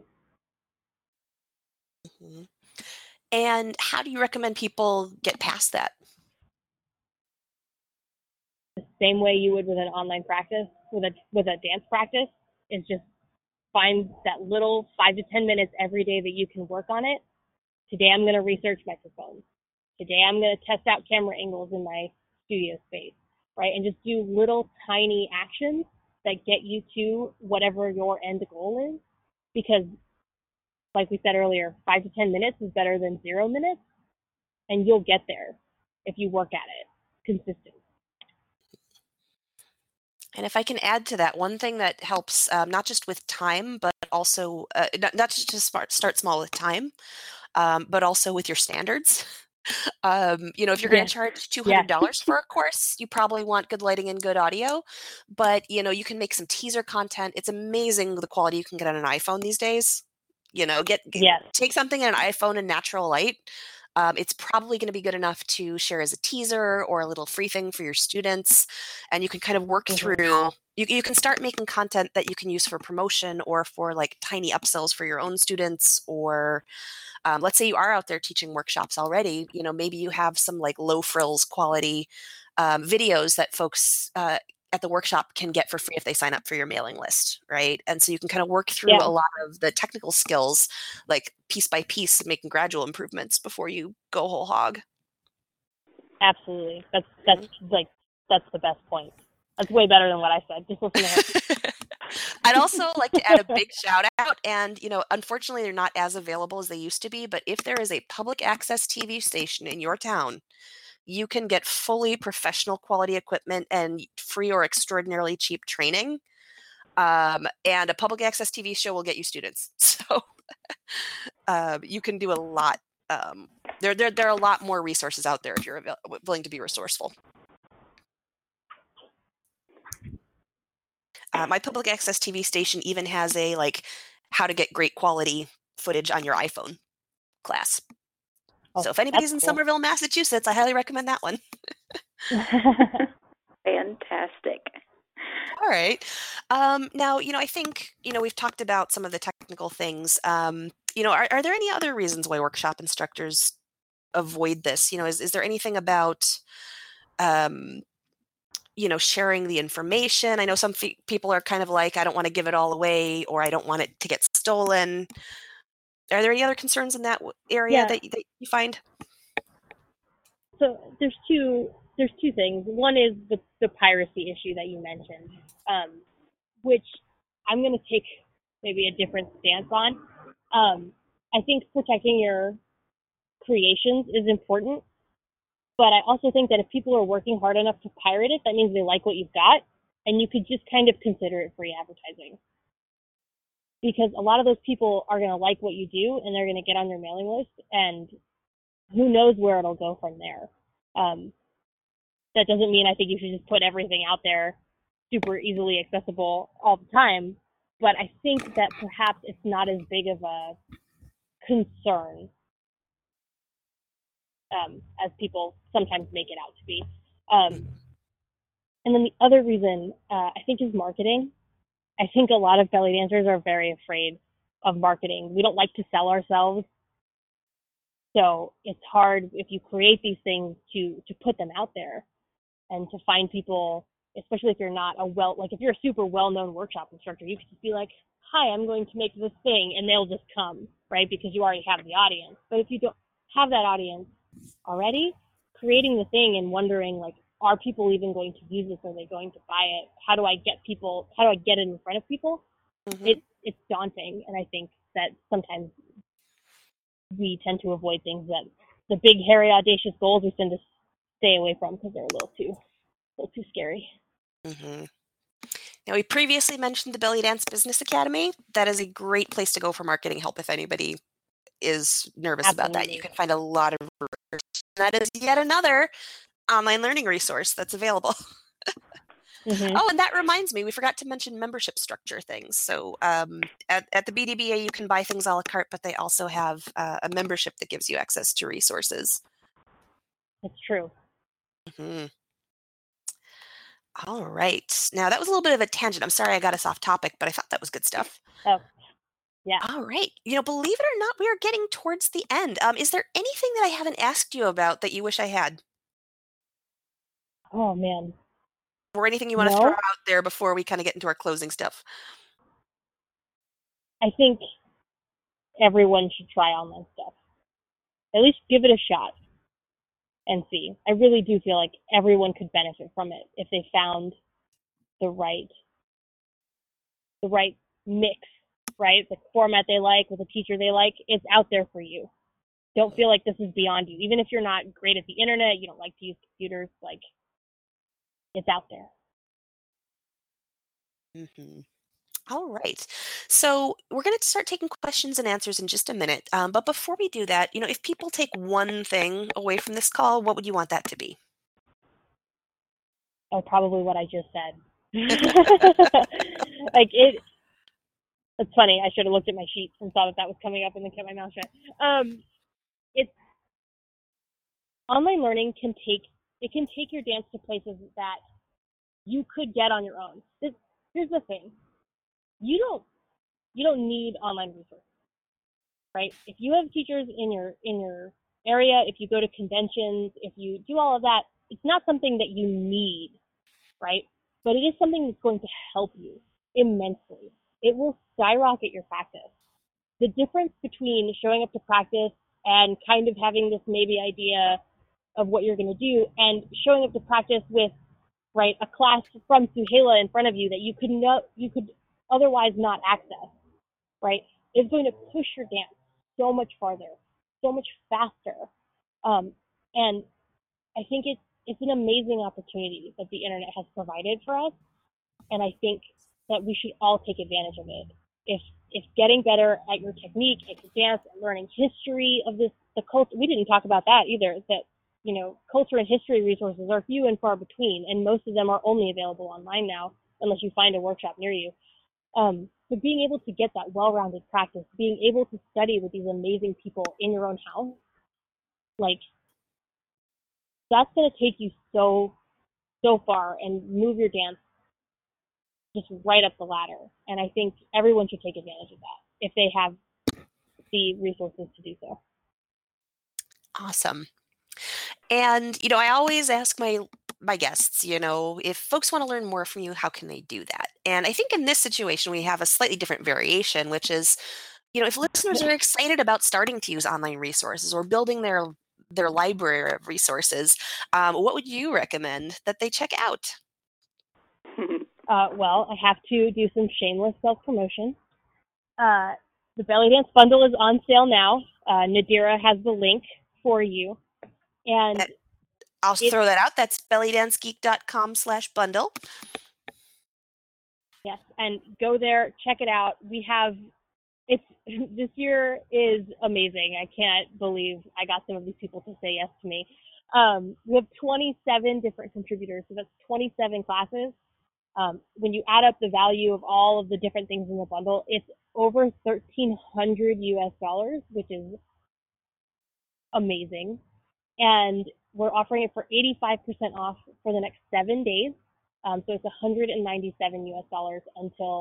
Mm-hmm. And how do you recommend people get past that? The same way you would with an online practice, with a with a dance practice, is just find that little five to ten minutes every day that you can work on it. Today I'm going to research microphones. Today I'm going to test out camera angles in my studio space, right? And just do little tiny actions that get you to whatever your end goal is. Because like we said earlier, five to ten minutes is better than zero minutes, and you'll get there if you work at it consistently. And if I can add to that, one thing that helps, um, not just with time, but also uh, not, not just to start, start small with time, um, but also with your standards. Um, you know, if you're going to Yes. charge two hundred dollars Yes. for a course, you probably want good lighting and good audio. But, you know, you can make some teaser content. It's amazing the quality you can get on an iPhone these days. You know, get, get Yes. take something in an iPhone in natural light. Um, it's probably going to be good enough to share as a teaser or a little free thing for your students. And you can kind of work Mhm. through, you, you can start making content that you can use for promotion or for like tiny upsells for your own students. Or um, let's say you are out there teaching workshops already, you know, maybe you have some like low frills quality um, videos that folks uh, at the workshop can get for free if they sign up for your mailing list, right? And so you can kind of work through Yeah. a lot of the technical skills, like piece by piece, making gradual improvements before you go whole hog. Absolutely. That's that's mm-hmm. like that's the best point. That's way better than what I said. Just listen to her. I'd also like to add a big shout out, and you know, unfortunately, they're not as available as they used to be. But if there is a public access T V station in your town, you can get fully professional quality equipment and free or extraordinarily cheap training. Um, and a public access T V show will get you students. So um, you can do a lot. Um, there, there, there are a lot more resources out there if you're avail- willing to be resourceful. Uh, my public access T V station even has a like how to get great quality footage on your iPhone class. Oh, so if anybody's in cool. Somerville, Massachusetts, I highly recommend that one. Fantastic. All right. Um, now, you know, I think, you know, we've talked about some of the technical things. Um, you know, are, are there any other reasons why workshop instructors avoid this? You know, is, is there anything about, um, you know, sharing the information? I know some fe- people are kind of like, I don't want to give it all away, or I don't want it to get stolen. Are there any other concerns in that area yeah. that, that you find? So there's two there's two things. One is the, the piracy issue that you mentioned, um, which I'm going to take maybe a different stance on. Um, I think protecting your creations is important, but I also think that if people are working hard enough to pirate it, that means they like what you've got, and you could just kind of consider it free advertising. Because a lot of those people are going to like what you do, and they're going to get on your mailing list, and who knows where it'll go from there. Um, that doesn't mean I think you should just put everything out there super easily accessible all the time, but I think that perhaps it's not as big of a concern um, as people sometimes make it out to be. Um, and then the other reason uh, I think is marketing. I think a lot of belly dancers are very afraid of marketing. We don't like to sell ourselves. So it's hard if you create these things to, to put them out there and to find people, especially if you're not a well, like if you're a super well-known workshop instructor, you could just be like, hi, I'm going to make this thing, and they'll just come, right? Because you already have the audience. But if you don't have that audience already, creating the thing and wondering, like, are people even going to use this? Are they going to buy it? How do I get people, how do I get it in front of people? Mm-hmm. It, it's daunting. And I think that sometimes we tend to avoid things that the big, hairy, audacious goals we tend to stay away from because they're a little too, a little too scary. Mm-hmm. Now, we previously mentioned the Belly Dance Business Academy. That is a great place to go for marketing help if anybody is nervous Absolutely. About that. You can find a lot of resources. That is yet another online learning resource that's available. Mm-hmm. Oh, and that reminds me, we forgot to mention membership structure things. So um, at, at the B D B A, you can buy things a la carte, but they also have uh, a membership that gives you access to resources. That's true. Mm-hmm. All right. Now, that was a little bit of a tangent. I'm sorry I got us off topic, but I thought that was good stuff. Oh, yeah. All right. You know, believe it or not, we are getting towards the end. Um, is there anything that I haven't asked you about that you wish I had? Oh, man. Or anything you want no? to throw out there before we kind of get into our closing stuff? I think everyone should try online stuff. At least give it a shot and see. I really do feel like everyone could benefit from it if they found the right the right mix, right? The format they like with a teacher they like. It's out there for you. Don't feel like this is beyond you. Even if you're not great at the internet, you don't like to use computers, like, it's out there. Mm-hmm. All right. So we're going to start taking questions and answers in just a minute. Um, but before we do that, you know, if people take one thing away from this call, what would you want that to be? Oh, probably what I just said. Like it, it's funny. I should have looked at my sheets and saw that that was coming up and then kept my mouth shut. Um, it's online learning can take, it can take your dance to places that you could get on your own. This, here's the thing. You don't, you don't need online resources, right? If you have teachers in your, in your area, if you go to conventions, if you do all of that, it's not something that you need, right? But it is something that's going to help you immensely. It will skyrocket your practice. The difference between showing up to practice and kind of having this maybe idea of what you're going to do and showing up to practice with, right, a class from Suhaila in front of you that you could no, you could otherwise not access, right, is going to push your dance so much farther, so much faster. Um, and I think it's, it's an amazing opportunity that the internet has provided for us. And I think that we should all take advantage of it. If if getting better at your technique, at your dance, and learning history of this, the culture, we didn't talk about that either, that, you know, culture and history resources are few and far between, and most of them are only available online now, unless you find a workshop near you. Um, so being able to get that well-rounded practice, being able to study with these amazing people in your own house, like, that's going to take you so, so far and move your dance just right up the ladder. And I think everyone should take advantage of that if they have the resources to do so. Awesome. And, you know, I always ask my my guests, you know, if folks want to learn more from you, how can they do that? And I think in this situation, we have a slightly different variation, which is, you know, if listeners are excited about starting to use online resources or building their their library of resources, um, what would you recommend that they check out? Uh, well, I have to do some shameless self-promotion. Uh, the Belly Dance Bundle is on sale now. Uh, Nadira has the link for you. And that, I'll throw that out. That's bellydancegeek.com slash bundle. Yes, and go there, check it out. We have, it's this year is amazing. I can't believe I got some of these people to say yes to me. Um, we have twenty-seven different contributors, so that's twenty-seven classes. Um, when you add up the value of all of the different things in the bundle, it's over thirteen hundred U S dollars, which is amazing. And we're offering it for eighty-five percent off for the next seven days. Um, so it's one hundred ninety-seven U S dollars until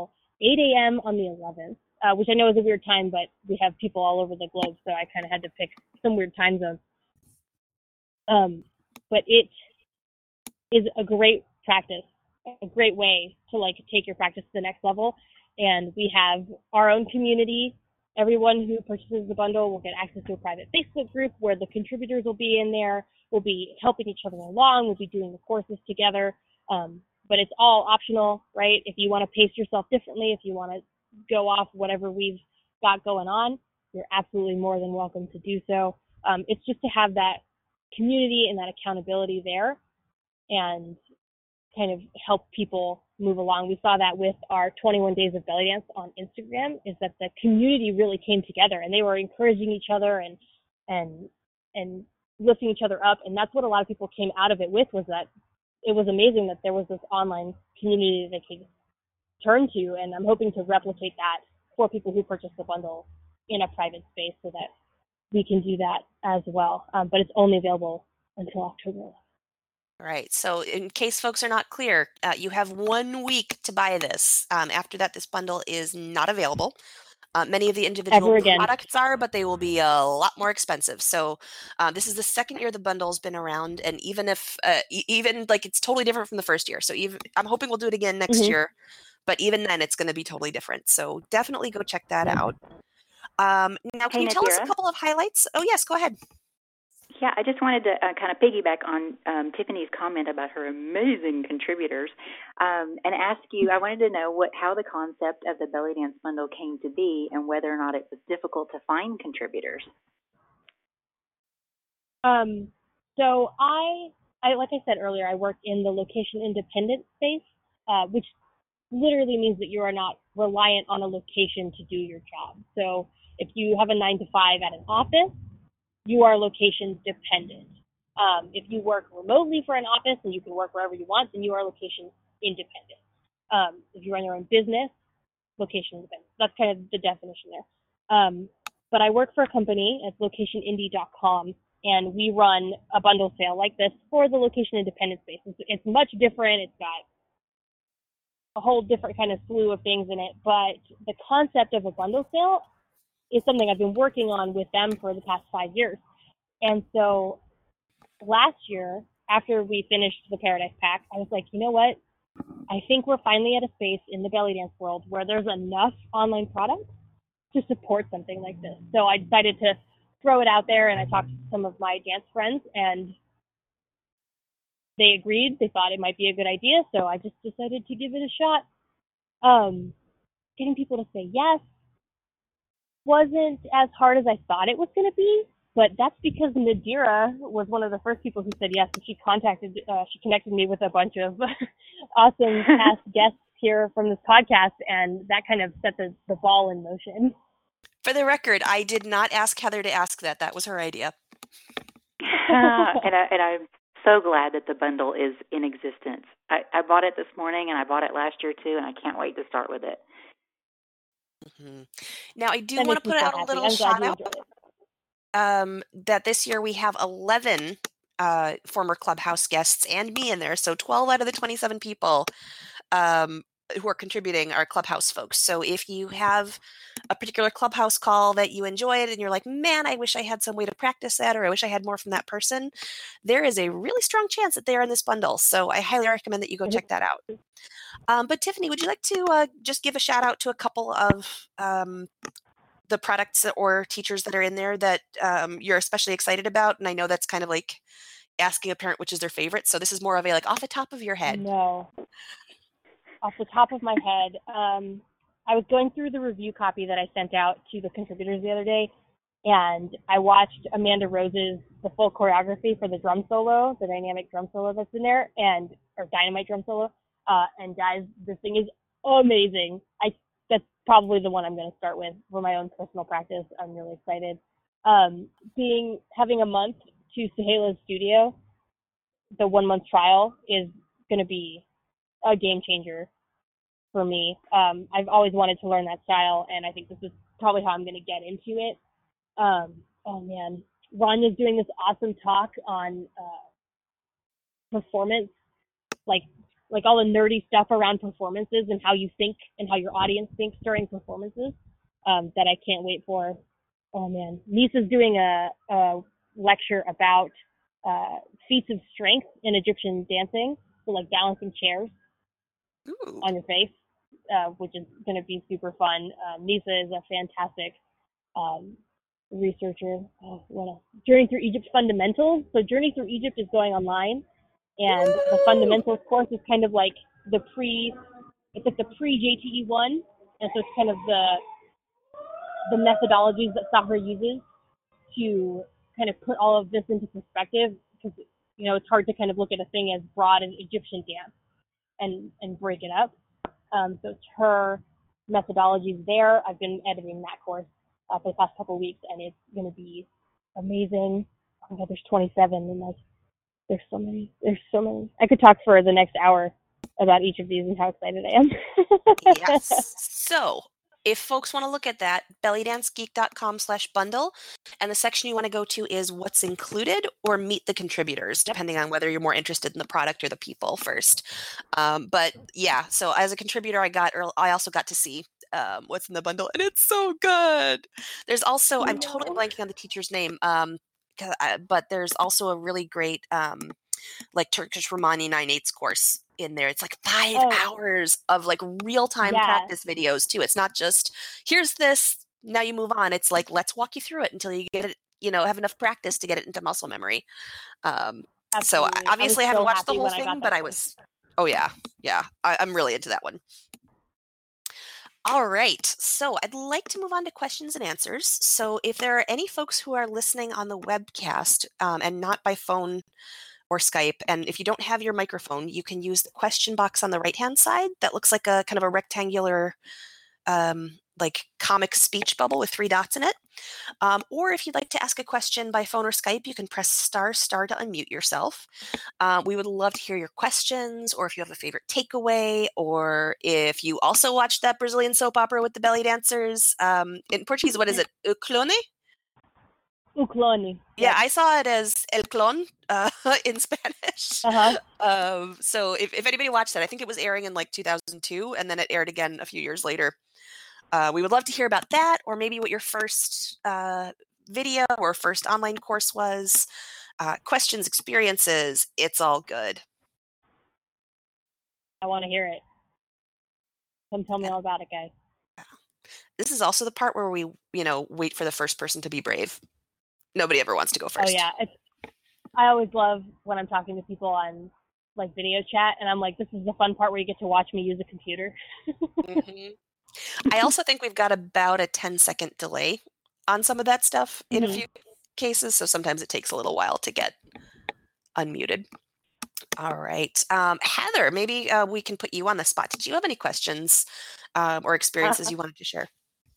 eight a.m. on the eleventh, uh, which I know is a weird time, but we have people all over the globe, so I kind of had to pick some weird time zones. Um, but it is a great practice, a great way to like take your practice to the next level. And we have our own community. Everyone who purchases the bundle will get access to a private Facebook group where the contributors will be in there. We'll be helping each other along. We'll be doing the courses together. Um, but it's all optional, right? If you want to pace yourself differently, if you want to go off whatever we've got going on, you're absolutely more than welcome to do so. Um, it's just to have that community and that accountability there and kind of help people move along. We saw that with our twenty-one Days of Belly Dance on Instagram, is that the community really came together and they were encouraging each other and and and lifting each other up. And that's what a lot of people came out of it with, was that it was amazing that there was this online community they could turn to. And I'm hoping to replicate that for people who purchase the bundle in a private space so that we can do that as well. Um, but it's only available until October. All right. So in case folks are not clear, uh, you have one week to buy this. Um, after that, this bundle is not available. Uh, many of the individual Ever again. products are, but they will be a lot more expensive. So uh, this is the second year the bundle's been around, and even if uh, e- even like it's totally different from the first year. So even I'm hoping we'll do it again next Mhm. year, but even then it's going to be totally different. So definitely go check that out. Um, now, can Hey, you tell us a Nadira? couple of highlights? Oh yes, go ahead. Yeah, I just wanted to uh, kind of piggyback on um, Tiffany's comment about her amazing contributors, um, and ask you. I wanted to know what how the concept of the belly dance bundle came to be, and whether or not it was difficult to find contributors. Um, so I, I, like I said earlier, I work in the location independent space, uh, which literally means that you are not reliant on a location to do your job. So if you have a nine to five at an office, you are location dependent. Um, if you work remotely for an office and you can work wherever you want, then you are location independent. Um, if you run your own business, location independent. That's kind of the definition there. Um, but I work for a company, it's location indie dot com, and we run a bundle sale like this for the location independent space. It's, it's much different. It's got a whole different kind of slew of things in it, but the concept of a bundle sale is something I've been working on with them for the past five years. And so last year, after we finished the Paradise Pack, I was like, you know what? I think we're finally at a space in the belly dance world where there's enough online products to support something like this. So I decided to throw it out there, and I talked to some of my dance friends, and they agreed. They thought it might be a good idea, so I just decided to give it a shot. Um, getting people to say yes wasn't as hard as I thought it was going to be, but that's because Nadira was one of the first people who said yes, and she contacted, uh, she connected me with a bunch of awesome past guests here from this podcast, and that kind of set the, the ball in motion. For the record, I did not ask Heather to ask that. That was her idea. and, I, and I'm so glad that the bundle is in existence. I, I bought it this morning, and I bought it last year too, and I can't wait to start with it. Mm-hmm. Now, I do That want to makes me put so out a happy. little I'm glad shout you out enjoyed it. um, that this year we have eleven uh, former Clubhouse guests and me in there. So twelve out of the twenty-seven people um, who are contributing are Clubhouse folks. So if you have a particular Clubhouse call that you enjoyed and you're like, man, I wish I had some way to practice that, or I wish I had more from that person, there is a really strong chance that they are in this bundle. So I highly recommend that you go check that out. Um, but Tiffany, would you like to uh, just give a shout out to a couple of um, the products or teachers that are in there that um, you're especially excited about? And I know that's kind of like asking a parent which is their favorite. So this is more of a like off the top of your head. No. Off the top of my head, um, I was going through the review copy that I sent out to the contributors the other day, and I watched Amanda Rose's the full choreography for the drum solo, the dynamic drum solo that's in there, and or dynamite drum solo. Uh, and guys, this thing is amazing. I that's probably the one I'm going to start with for my own personal practice. I'm really excited. Um, being having a month to Sahela's studio, the one month trial is going to be a game changer for me. Um, I've always wanted to learn that style, and I think this is probably how I'm going to get into it. Um, oh man, Ranya's doing this awesome talk on uh, performance, like like all the nerdy stuff around performances and how you think and how your audience thinks during performances um, that I can't wait for. Oh man, Nisa's doing a, a lecture about uh, feats of strength in Egyptian dancing, so like balancing chairs Ooh. on your face, uh, which is going to be super fun. Um, Nisa is a fantastic um, researcher. Oh, what else? Journey Through Egypt Fundamentals. So Journey Through Egypt is going online, and Woo! the fundamentals course is kind of like the pre, it's like the pre-J T E one, and so it's kind of the the methodologies that Sahra uses to kind of put all of this into perspective, because you know it's hard to kind of look at a thing as broad as Egyptian dance and and break it up. Um, so it's her methodologies there. I've been editing that course uh, for the past couple of weeks, and it's going to be amazing. Oh my God, there's twenty-seven, and like there's so many. There's so many. I could talk for the next hour about each of these and how excited I am. Yes. So if folks want to look at that, bellydancegeek.com slash bundle. And the section you want to go to is what's included or meet the contributors, depending on whether you're more interested in the product or the people first. Um, but yeah, so as a contributor, I got, or I also got to see um, what's in the bundle, and it's so good. There's also, I'm totally blanking on the teacher's name, um, but there's also a really great um, like Turkish Romani nine eighths course in there. It's like five Oh. hours of like real-time Yeah. practice videos too. It's not just here's this, now you move on. It's like let's walk you through it until you get it, you know, have enough practice to get it into muscle memory. Um, so Absolutely. I, obviously I, I haven't so watched the whole I thing, but I was, oh yeah, yeah, I, I'm really into that one. All right, so I'd like to move on to questions and answers. So if there are any folks who are listening on the webcast um, and not by phone or Skype, and if you don't have your microphone, you can use the question box on the right-hand side that looks like a kind of a rectangular um, like comic speech bubble with three dots in it. Um, or if you'd like to ask a question by phone or Skype, you can press star star to unmute yourself. Uh, we would love to hear your questions, or if you have a favorite takeaway, or if you also watched that Brazilian soap opera with the belly dancers. Um, in Portuguese, what is it? O Clone? O Clone. Yeah, Yep. I saw it as El Clon uh, in Spanish. Uh-huh. Um, so if, if anybody watched that, I think it was airing in like two thousand two, and then it aired again a few years later. Uh, we would love to hear about that, or maybe what your first uh, video or first online course was. Uh, questions, experiences, it's all good. I want to hear it. Come tell me all about it, guys. This is also the part where we, you know, wait for the first person to be brave. Nobody ever wants to go first. Oh yeah, it's, I always love when I'm talking to people on like video chat, and I'm like, this is the fun part where you get to watch me use a computer. Mm-hmm. I also think we've got about a ten second delay on some of that stuff in mm-hmm. a few cases, so sometimes it takes a little while to get unmuted. All right. Um, Heather, maybe uh, we can put you on the spot. Did you have any questions um, or experiences uh, you wanted to share?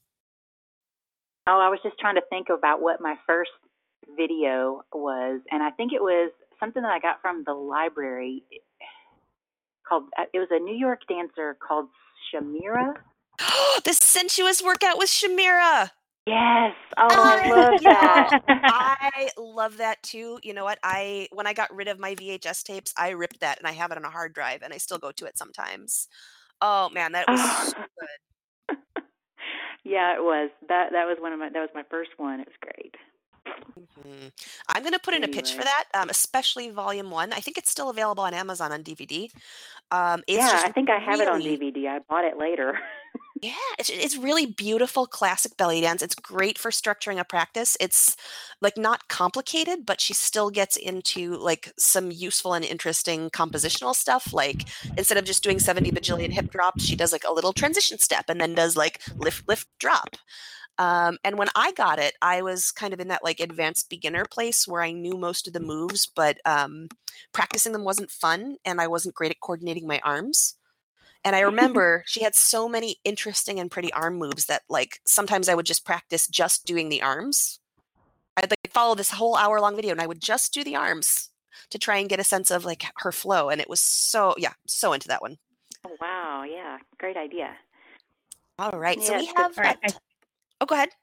Oh, I was just trying to think about what my first video was, and I think it was something that I got from the library called, it was a New York dancer called Shamira. The sensuous workout with Shamira. Yes. Oh, I love that. I love that too. You know what? I when I got rid of my V H S tapes, I ripped that and I have it on a hard drive, and I still go to it sometimes. Oh man, that was oh. so good. Yeah, it was. That that was one of my that was my first one. It was great. Mm-hmm. I'm going to put in anyway. a pitch for that, um, especially volume one. I think it's still available on Amazon on D V D. Um, it's yeah, just I think I have really, it on D V D. I bought it later. Yeah, it's it's really beautiful classic belly dance. It's great for structuring a practice. It's like not complicated, but she still gets into like some useful and interesting compositional stuff. Like instead of just doing seventy bajillion hip drops, she does like a little transition step and then does like lift, lift, drop. Um, and when I got it, I was kind of in that like advanced beginner place where I knew most of the moves, but um, practicing them wasn't fun, and I wasn't great at coordinating my arms. And I remember she had so many interesting and pretty arm moves that like sometimes I would just practice just doing the arms. I'd like follow this whole hour long video and I would just do the arms to try and get a sense of like her flow. And it was so, yeah, so into that one. Oh, wow. Yeah. Great idea. All right. Yeah, so we have, right, a, I, oh, go ahead.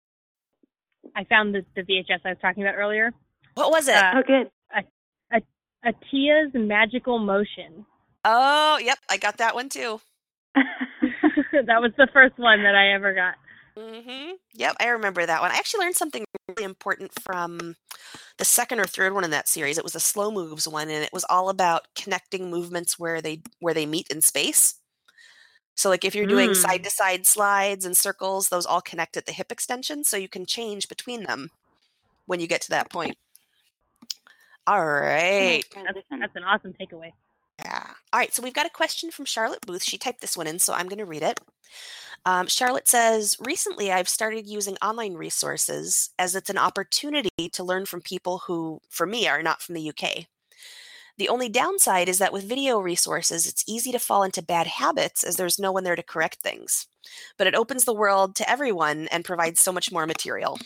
I found the, the V H S I was talking about earlier. What was it? Uh, oh, good. A, a, Atia's Magical Motion. Oh, yep, I got that one too. That was the first one that I ever got. Mm-hmm. Yep, I remember that one. I actually learned something really important from the second or third one in that series. It was a slow moves one, and it was all about connecting movements where they where they meet in space. So, like if you're doing side Mm. to side slides and circles, those all connect at the hip extension, so you can change between them when you get to that point. All right. That's, Transition. that's an awesome takeaway. Yeah. All right. So we've got a question from Charlotte Booth. She typed this one in, so I'm going to read it. Um, Charlotte says, recently I've started using online resources as it's an opportunity to learn from people who, for me, are not from the U K. The only downside is that with video resources, it's easy to fall into bad habits as there's no one there to correct things. But it opens the world to everyone and provides so much more material.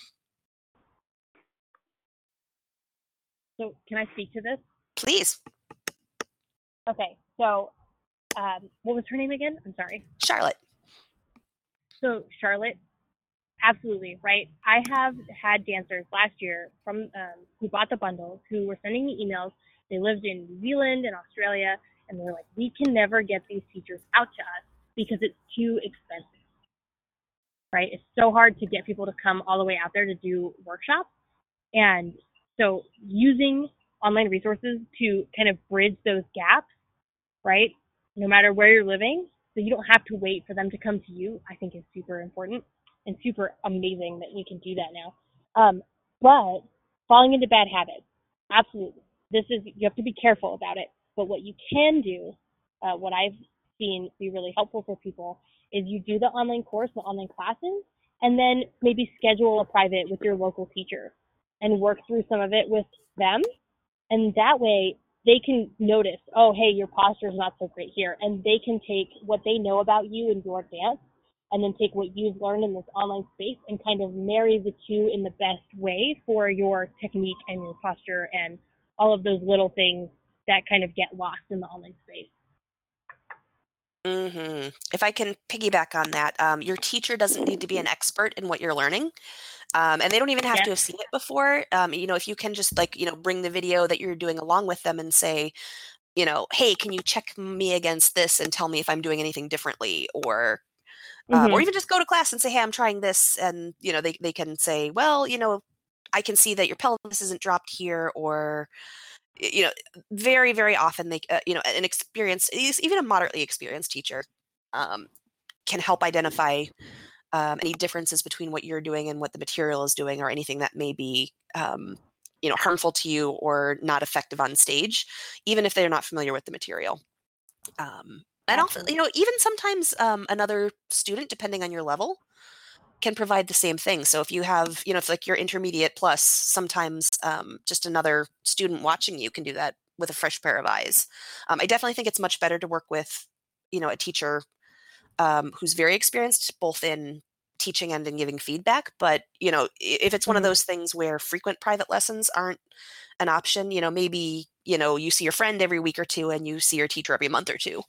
So can I speak to this? Please. Okay, so um, what was her name again? I'm sorry. Charlotte. So Charlotte, absolutely, right? I have had dancers last year from um, who bought the bundles who were sending me emails. They lived in New Zealand and Australia, and they're like, we can never get these teachers out to us because it's too expensive, right? It's so hard to get people to come all the way out there to do workshops. And so using online resources to kind of bridge those gaps, right? No matter where you're living, so you don't have to wait for them to come to you, I think is super important and super amazing that we can do that now. Um, but falling into bad habits, absolutely. This is, you have to be careful about it. But what you can do, uh, what I've seen be really helpful for people, is you do the online course, the online classes, and then maybe schedule a private with your local teacher and work through some of it with them. And that way they can notice, oh, hey, your posture is not so great here. And they can take what they know about you and your dance and then take what you've learned in this online space and kind of marry the two in the best way for your technique and your posture and all of those little things that kind of get lost in the online space. Mm-hmm. If I can piggyback on that, um, your teacher doesn't need to be an expert in what you're learning. Um, and they don't even have Yeah. to have seen it before. Um, you know, if you can just like, you know, bring the video that you're doing along with them and say, you know, hey, can you check me against this and tell me if I'm doing anything differently? Or, um, Mm-hmm. or even just go to class and say, hey, I'm trying this. And, you know, they, they can say, well, you know, I can see that your pelvis isn't dropped here, or, you know, very, very often they, uh, you know, an experienced, even a moderately experienced teacher um, can help identify um, any differences between what you're doing and what the material is doing, or anything that may be, um, you know, harmful to you or not effective on stage, even if they're not familiar with the material. Um, and often, you know, even sometimes um, another student, depending on your level, can provide the same thing. So if you have, you know, if like you're intermediate plus, sometimes um, just another student watching you can do that with a fresh pair of eyes. Um, I definitely think it's much better to work with, you know, a teacher um, who's very experienced both in teaching and in giving feedback. But, you know, if it's one of Mm-hmm. those things where frequent private lessons aren't an option, you know, maybe, you know, you see your friend every week or two and you see your teacher every month or two.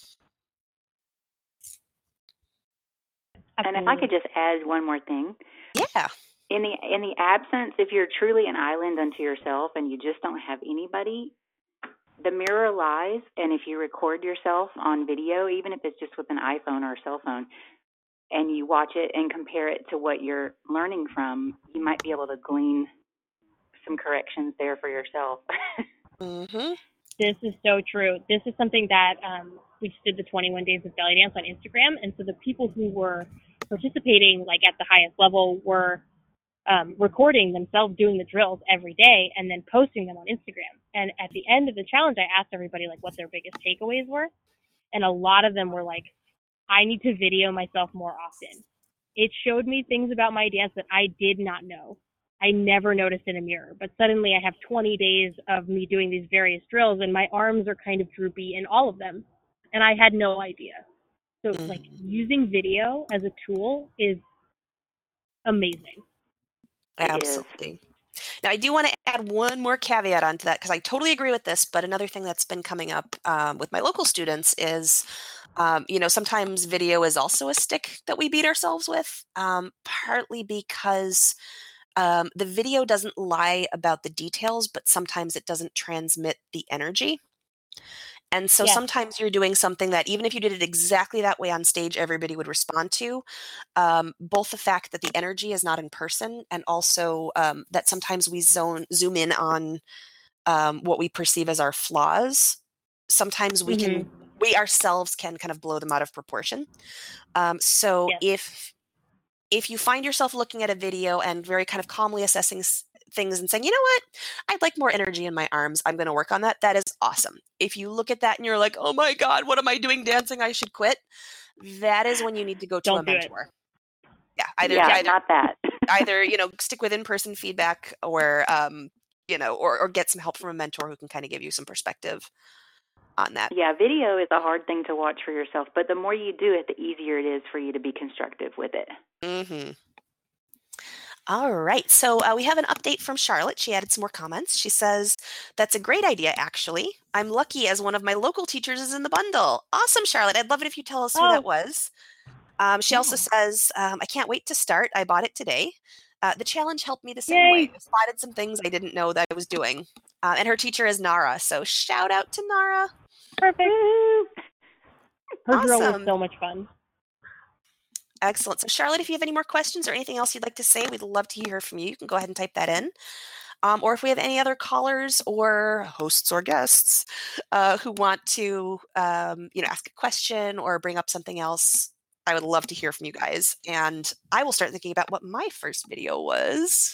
And if I could just add one more thing. Yeah. In the in the absence, if you're truly an island unto yourself and you just don't have anybody, the mirror lies. And if you record yourself on video, even if it's just with an iPhone or a cell phone, and you watch it and compare it to what you're learning from, you might be able to glean some corrections there for yourself. Mm-hmm. This is so true. This is something that um, we just did the twenty-one days of belly dance on Instagram, and so the people who were participating, like at the highest level, were um, recording themselves doing the drills every day and then posting them on Instagram. And at the end of the challenge, I asked everybody like what their biggest takeaways were, and a lot of them were like, "I need to video myself more often. It showed me things about my dance that I did not know. I never noticed in a mirror, but suddenly I have twenty days of me doing these various drills and my arms are kind of droopy in all of them. And I had no idea. So Mm-hmm. like using video as a tool is amazing. Absolutely. Now, I do want to add one more caveat onto that because I totally agree with this. But another thing that's been coming up um, with my local students is, um, you know, sometimes video is also a stick that we beat ourselves with, um, partly because um, the video doesn't lie about the details, but sometimes it doesn't transmit the energy. And so Yes. sometimes you're doing something that even if you did it exactly that way on stage, everybody would respond to. Um, both the fact that the energy is not in person and also um, that sometimes we zone zoom in on um, what we perceive as our flaws. Sometimes we Mhm. can, we ourselves can kind of blow them out of proportion. Um, so Yes. if if you find yourself looking at a video and very kind of calmly assessing s- things and saying, you know what, I'd like more energy in my arms, I'm going to work on that, that is awesome. If you look at that and you're like, oh my God, what am I doing dancing? I should quit. That is when you need to go to Don't a do it. mentor. Yeah, either Yeah, either not that. either you know stick with in-person feedback or um, you know or or get some help from a mentor who can kind of give you some perspective on that. Yeah, video is a hard thing to watch for yourself, but the more you do it, the easier it is for you to be constructive with it. Mm-hmm. All right. So uh, we have an update from Charlotte. She added some more comments. She says, that's a great idea, actually. I'm lucky as one of my local teachers is in the bundle. Awesome, Charlotte. I'd love it if you tell us who Oh. that was. Um, she also Yeah. says, um, I can't wait to start. I bought it today. Uh, the challenge helped me the same Yay. way. I spotted some things I didn't know that I was doing. Uh, and her teacher is Nara. So shout out to Nara. Perfect. Her drill was Awesome. so much fun. Excellent. So Charlotte, if you have any more questions or anything else you'd like to say, we'd love to hear from you. You can go ahead and type that in. Um, or if we have any other callers or hosts or guests uh, who want to, um, you know, ask a question or bring up something else, I would love to hear from you guys. And I will start thinking about what my first video was.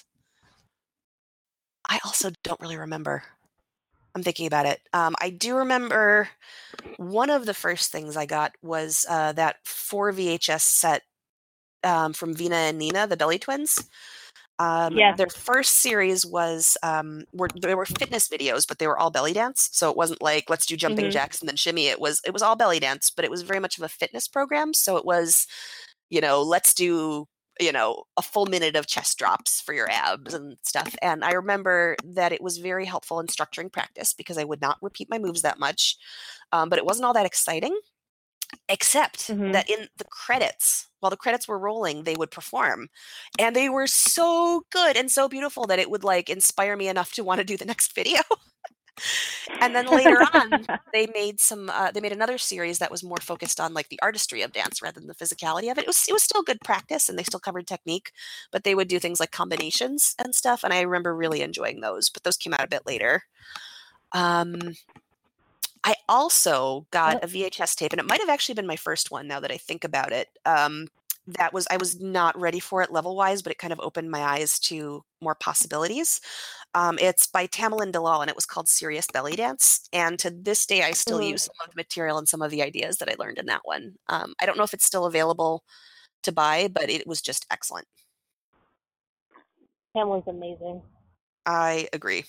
I also don't really remember. I'm thinking about it. Um, I do remember one of the first things I got was uh, that four V H S set um, from Vina and Nina, the Belly Twins. Um, Yes. Their first series was um, were there were fitness videos, but they were all belly dance. So it wasn't like let's do jumping Mhm. jacks and then shimmy. It was it was all belly dance, but it was very much of a fitness program. So it was, you know, let's do you know a full minute of chest drops for your abs and stuff. And I remember that it was very helpful in structuring practice because I would not repeat my moves that much, um, but it wasn't all that exciting. Except Mhm. that in the credits, while the credits were rolling, they would perform. And they were so good and so beautiful that it would like inspire me enough to want to do the next video. And then later on, they made some uh, they made another series that was more focused on like the artistry of dance rather than the physicality of it. It was it was still good practice and they still covered technique, but they would do things like combinations and stuff. And I remember really enjoying those, but those came out a bit later. Um I also got a V H S tape, and it might have actually been my first one now that I think about it. Um, that was I was not ready for it level wise, but it kind of opened my eyes to more possibilities. Um, it's by Tamerlan Dalal, and it was called Serious Belly Dance. And to this day, I still Mhm. use some of the material and some of the ideas that I learned in that one. Um, I don't know if it's still available to buy, but it was just excellent. Tamerlan's amazing. I agree.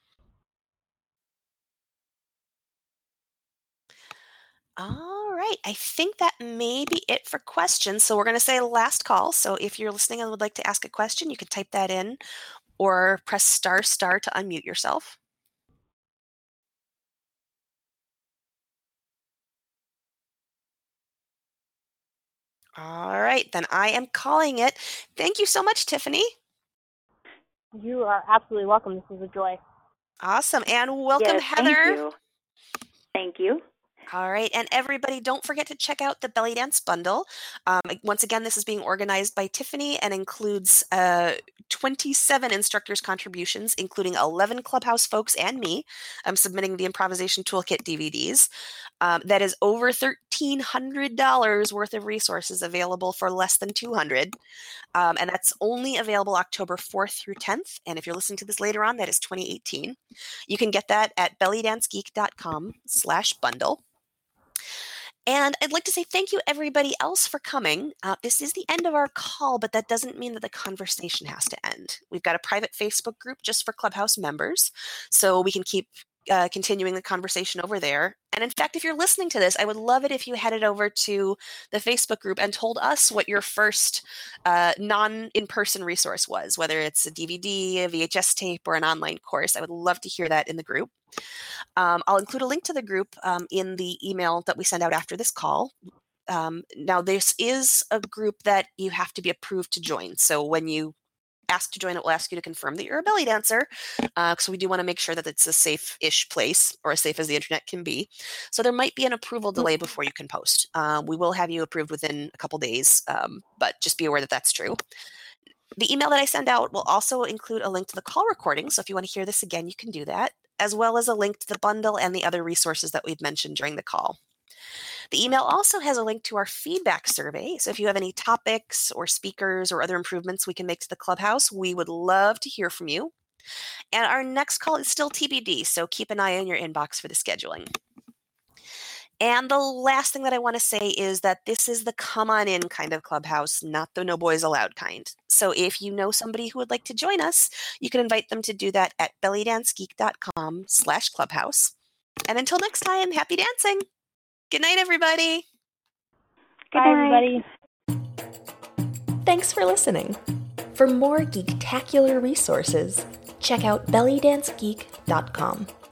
All right. I think that may be it for questions. So we're going to say last call. So if you're listening and would like to ask a question, you can type that in or press star star to unmute yourself. All right. Then I am calling it. Thank you so much, Tiffany. You are absolutely welcome. This was a joy. Awesome. And welcome, Yes, Heather. thank you. Thank you. All right. And everybody, don't forget to check out the Belly Dance Bundle. Um, once again, this is being organized by Tiffany and includes uh, twenty-seven instructors' contributions, including eleven Clubhouse folks and me. I'm submitting the Improvisation Toolkit D V Ds. Um, that is over thirteen hundred dollars worth of resources available for less than two hundred dollars. Um, and that's only available October fourth through tenth. And if you're listening to this later on, that is twenty eighteen. You can get that at bellydancegeek.com slash bundle. And I'd like to say thank you, everybody else, for coming. Uh, this is the end of our call, but that doesn't mean that the conversation has to end. We've got a private Facebook group just for Clubhouse members, so we can keep uh, continuing the conversation over there. And in fact, if you're listening to this, I would love it if you headed over to the Facebook group and told us what your first uh, non-in-person resource was, whether it's a D V D, a V H S tape, or an online course. I would love to hear that in the group. Um, I'll include a link to the group um, in the email that we send out after this call. Um, now, this is a group that you have to be approved to join. So when you ask to join, it will ask you to confirm that you're a belly dancer. Uh, so we do want to make sure that it's a safe-ish place, or as safe as the internet can be. So there might be an approval delay before you can post. Uh, we will have you approved within a couple days, um, but just be aware that that's true. The email that I send out will also include a link to the call recording. So if you want to hear this again, you can do that, as well as a link to the bundle and the other resources that we've mentioned during the call. The email also has a link to our feedback survey. So if you have any topics or speakers or other improvements we can make to the Clubhouse, we would love to hear from you. And our next call is still T B D, so keep an eye on your inbox for the scheduling. And the last thing that I want to say is that this is the come on in kind of Clubhouse, not the no boys allowed kind. So if you know somebody who would like to join us, you can invite them to do that at bellydancegeek.com slash clubhouse. And until next time, happy dancing. Good night, everybody. Good Bye, night. everybody. Thanks for listening. For more geektacular resources, check out belly dance geek dot com.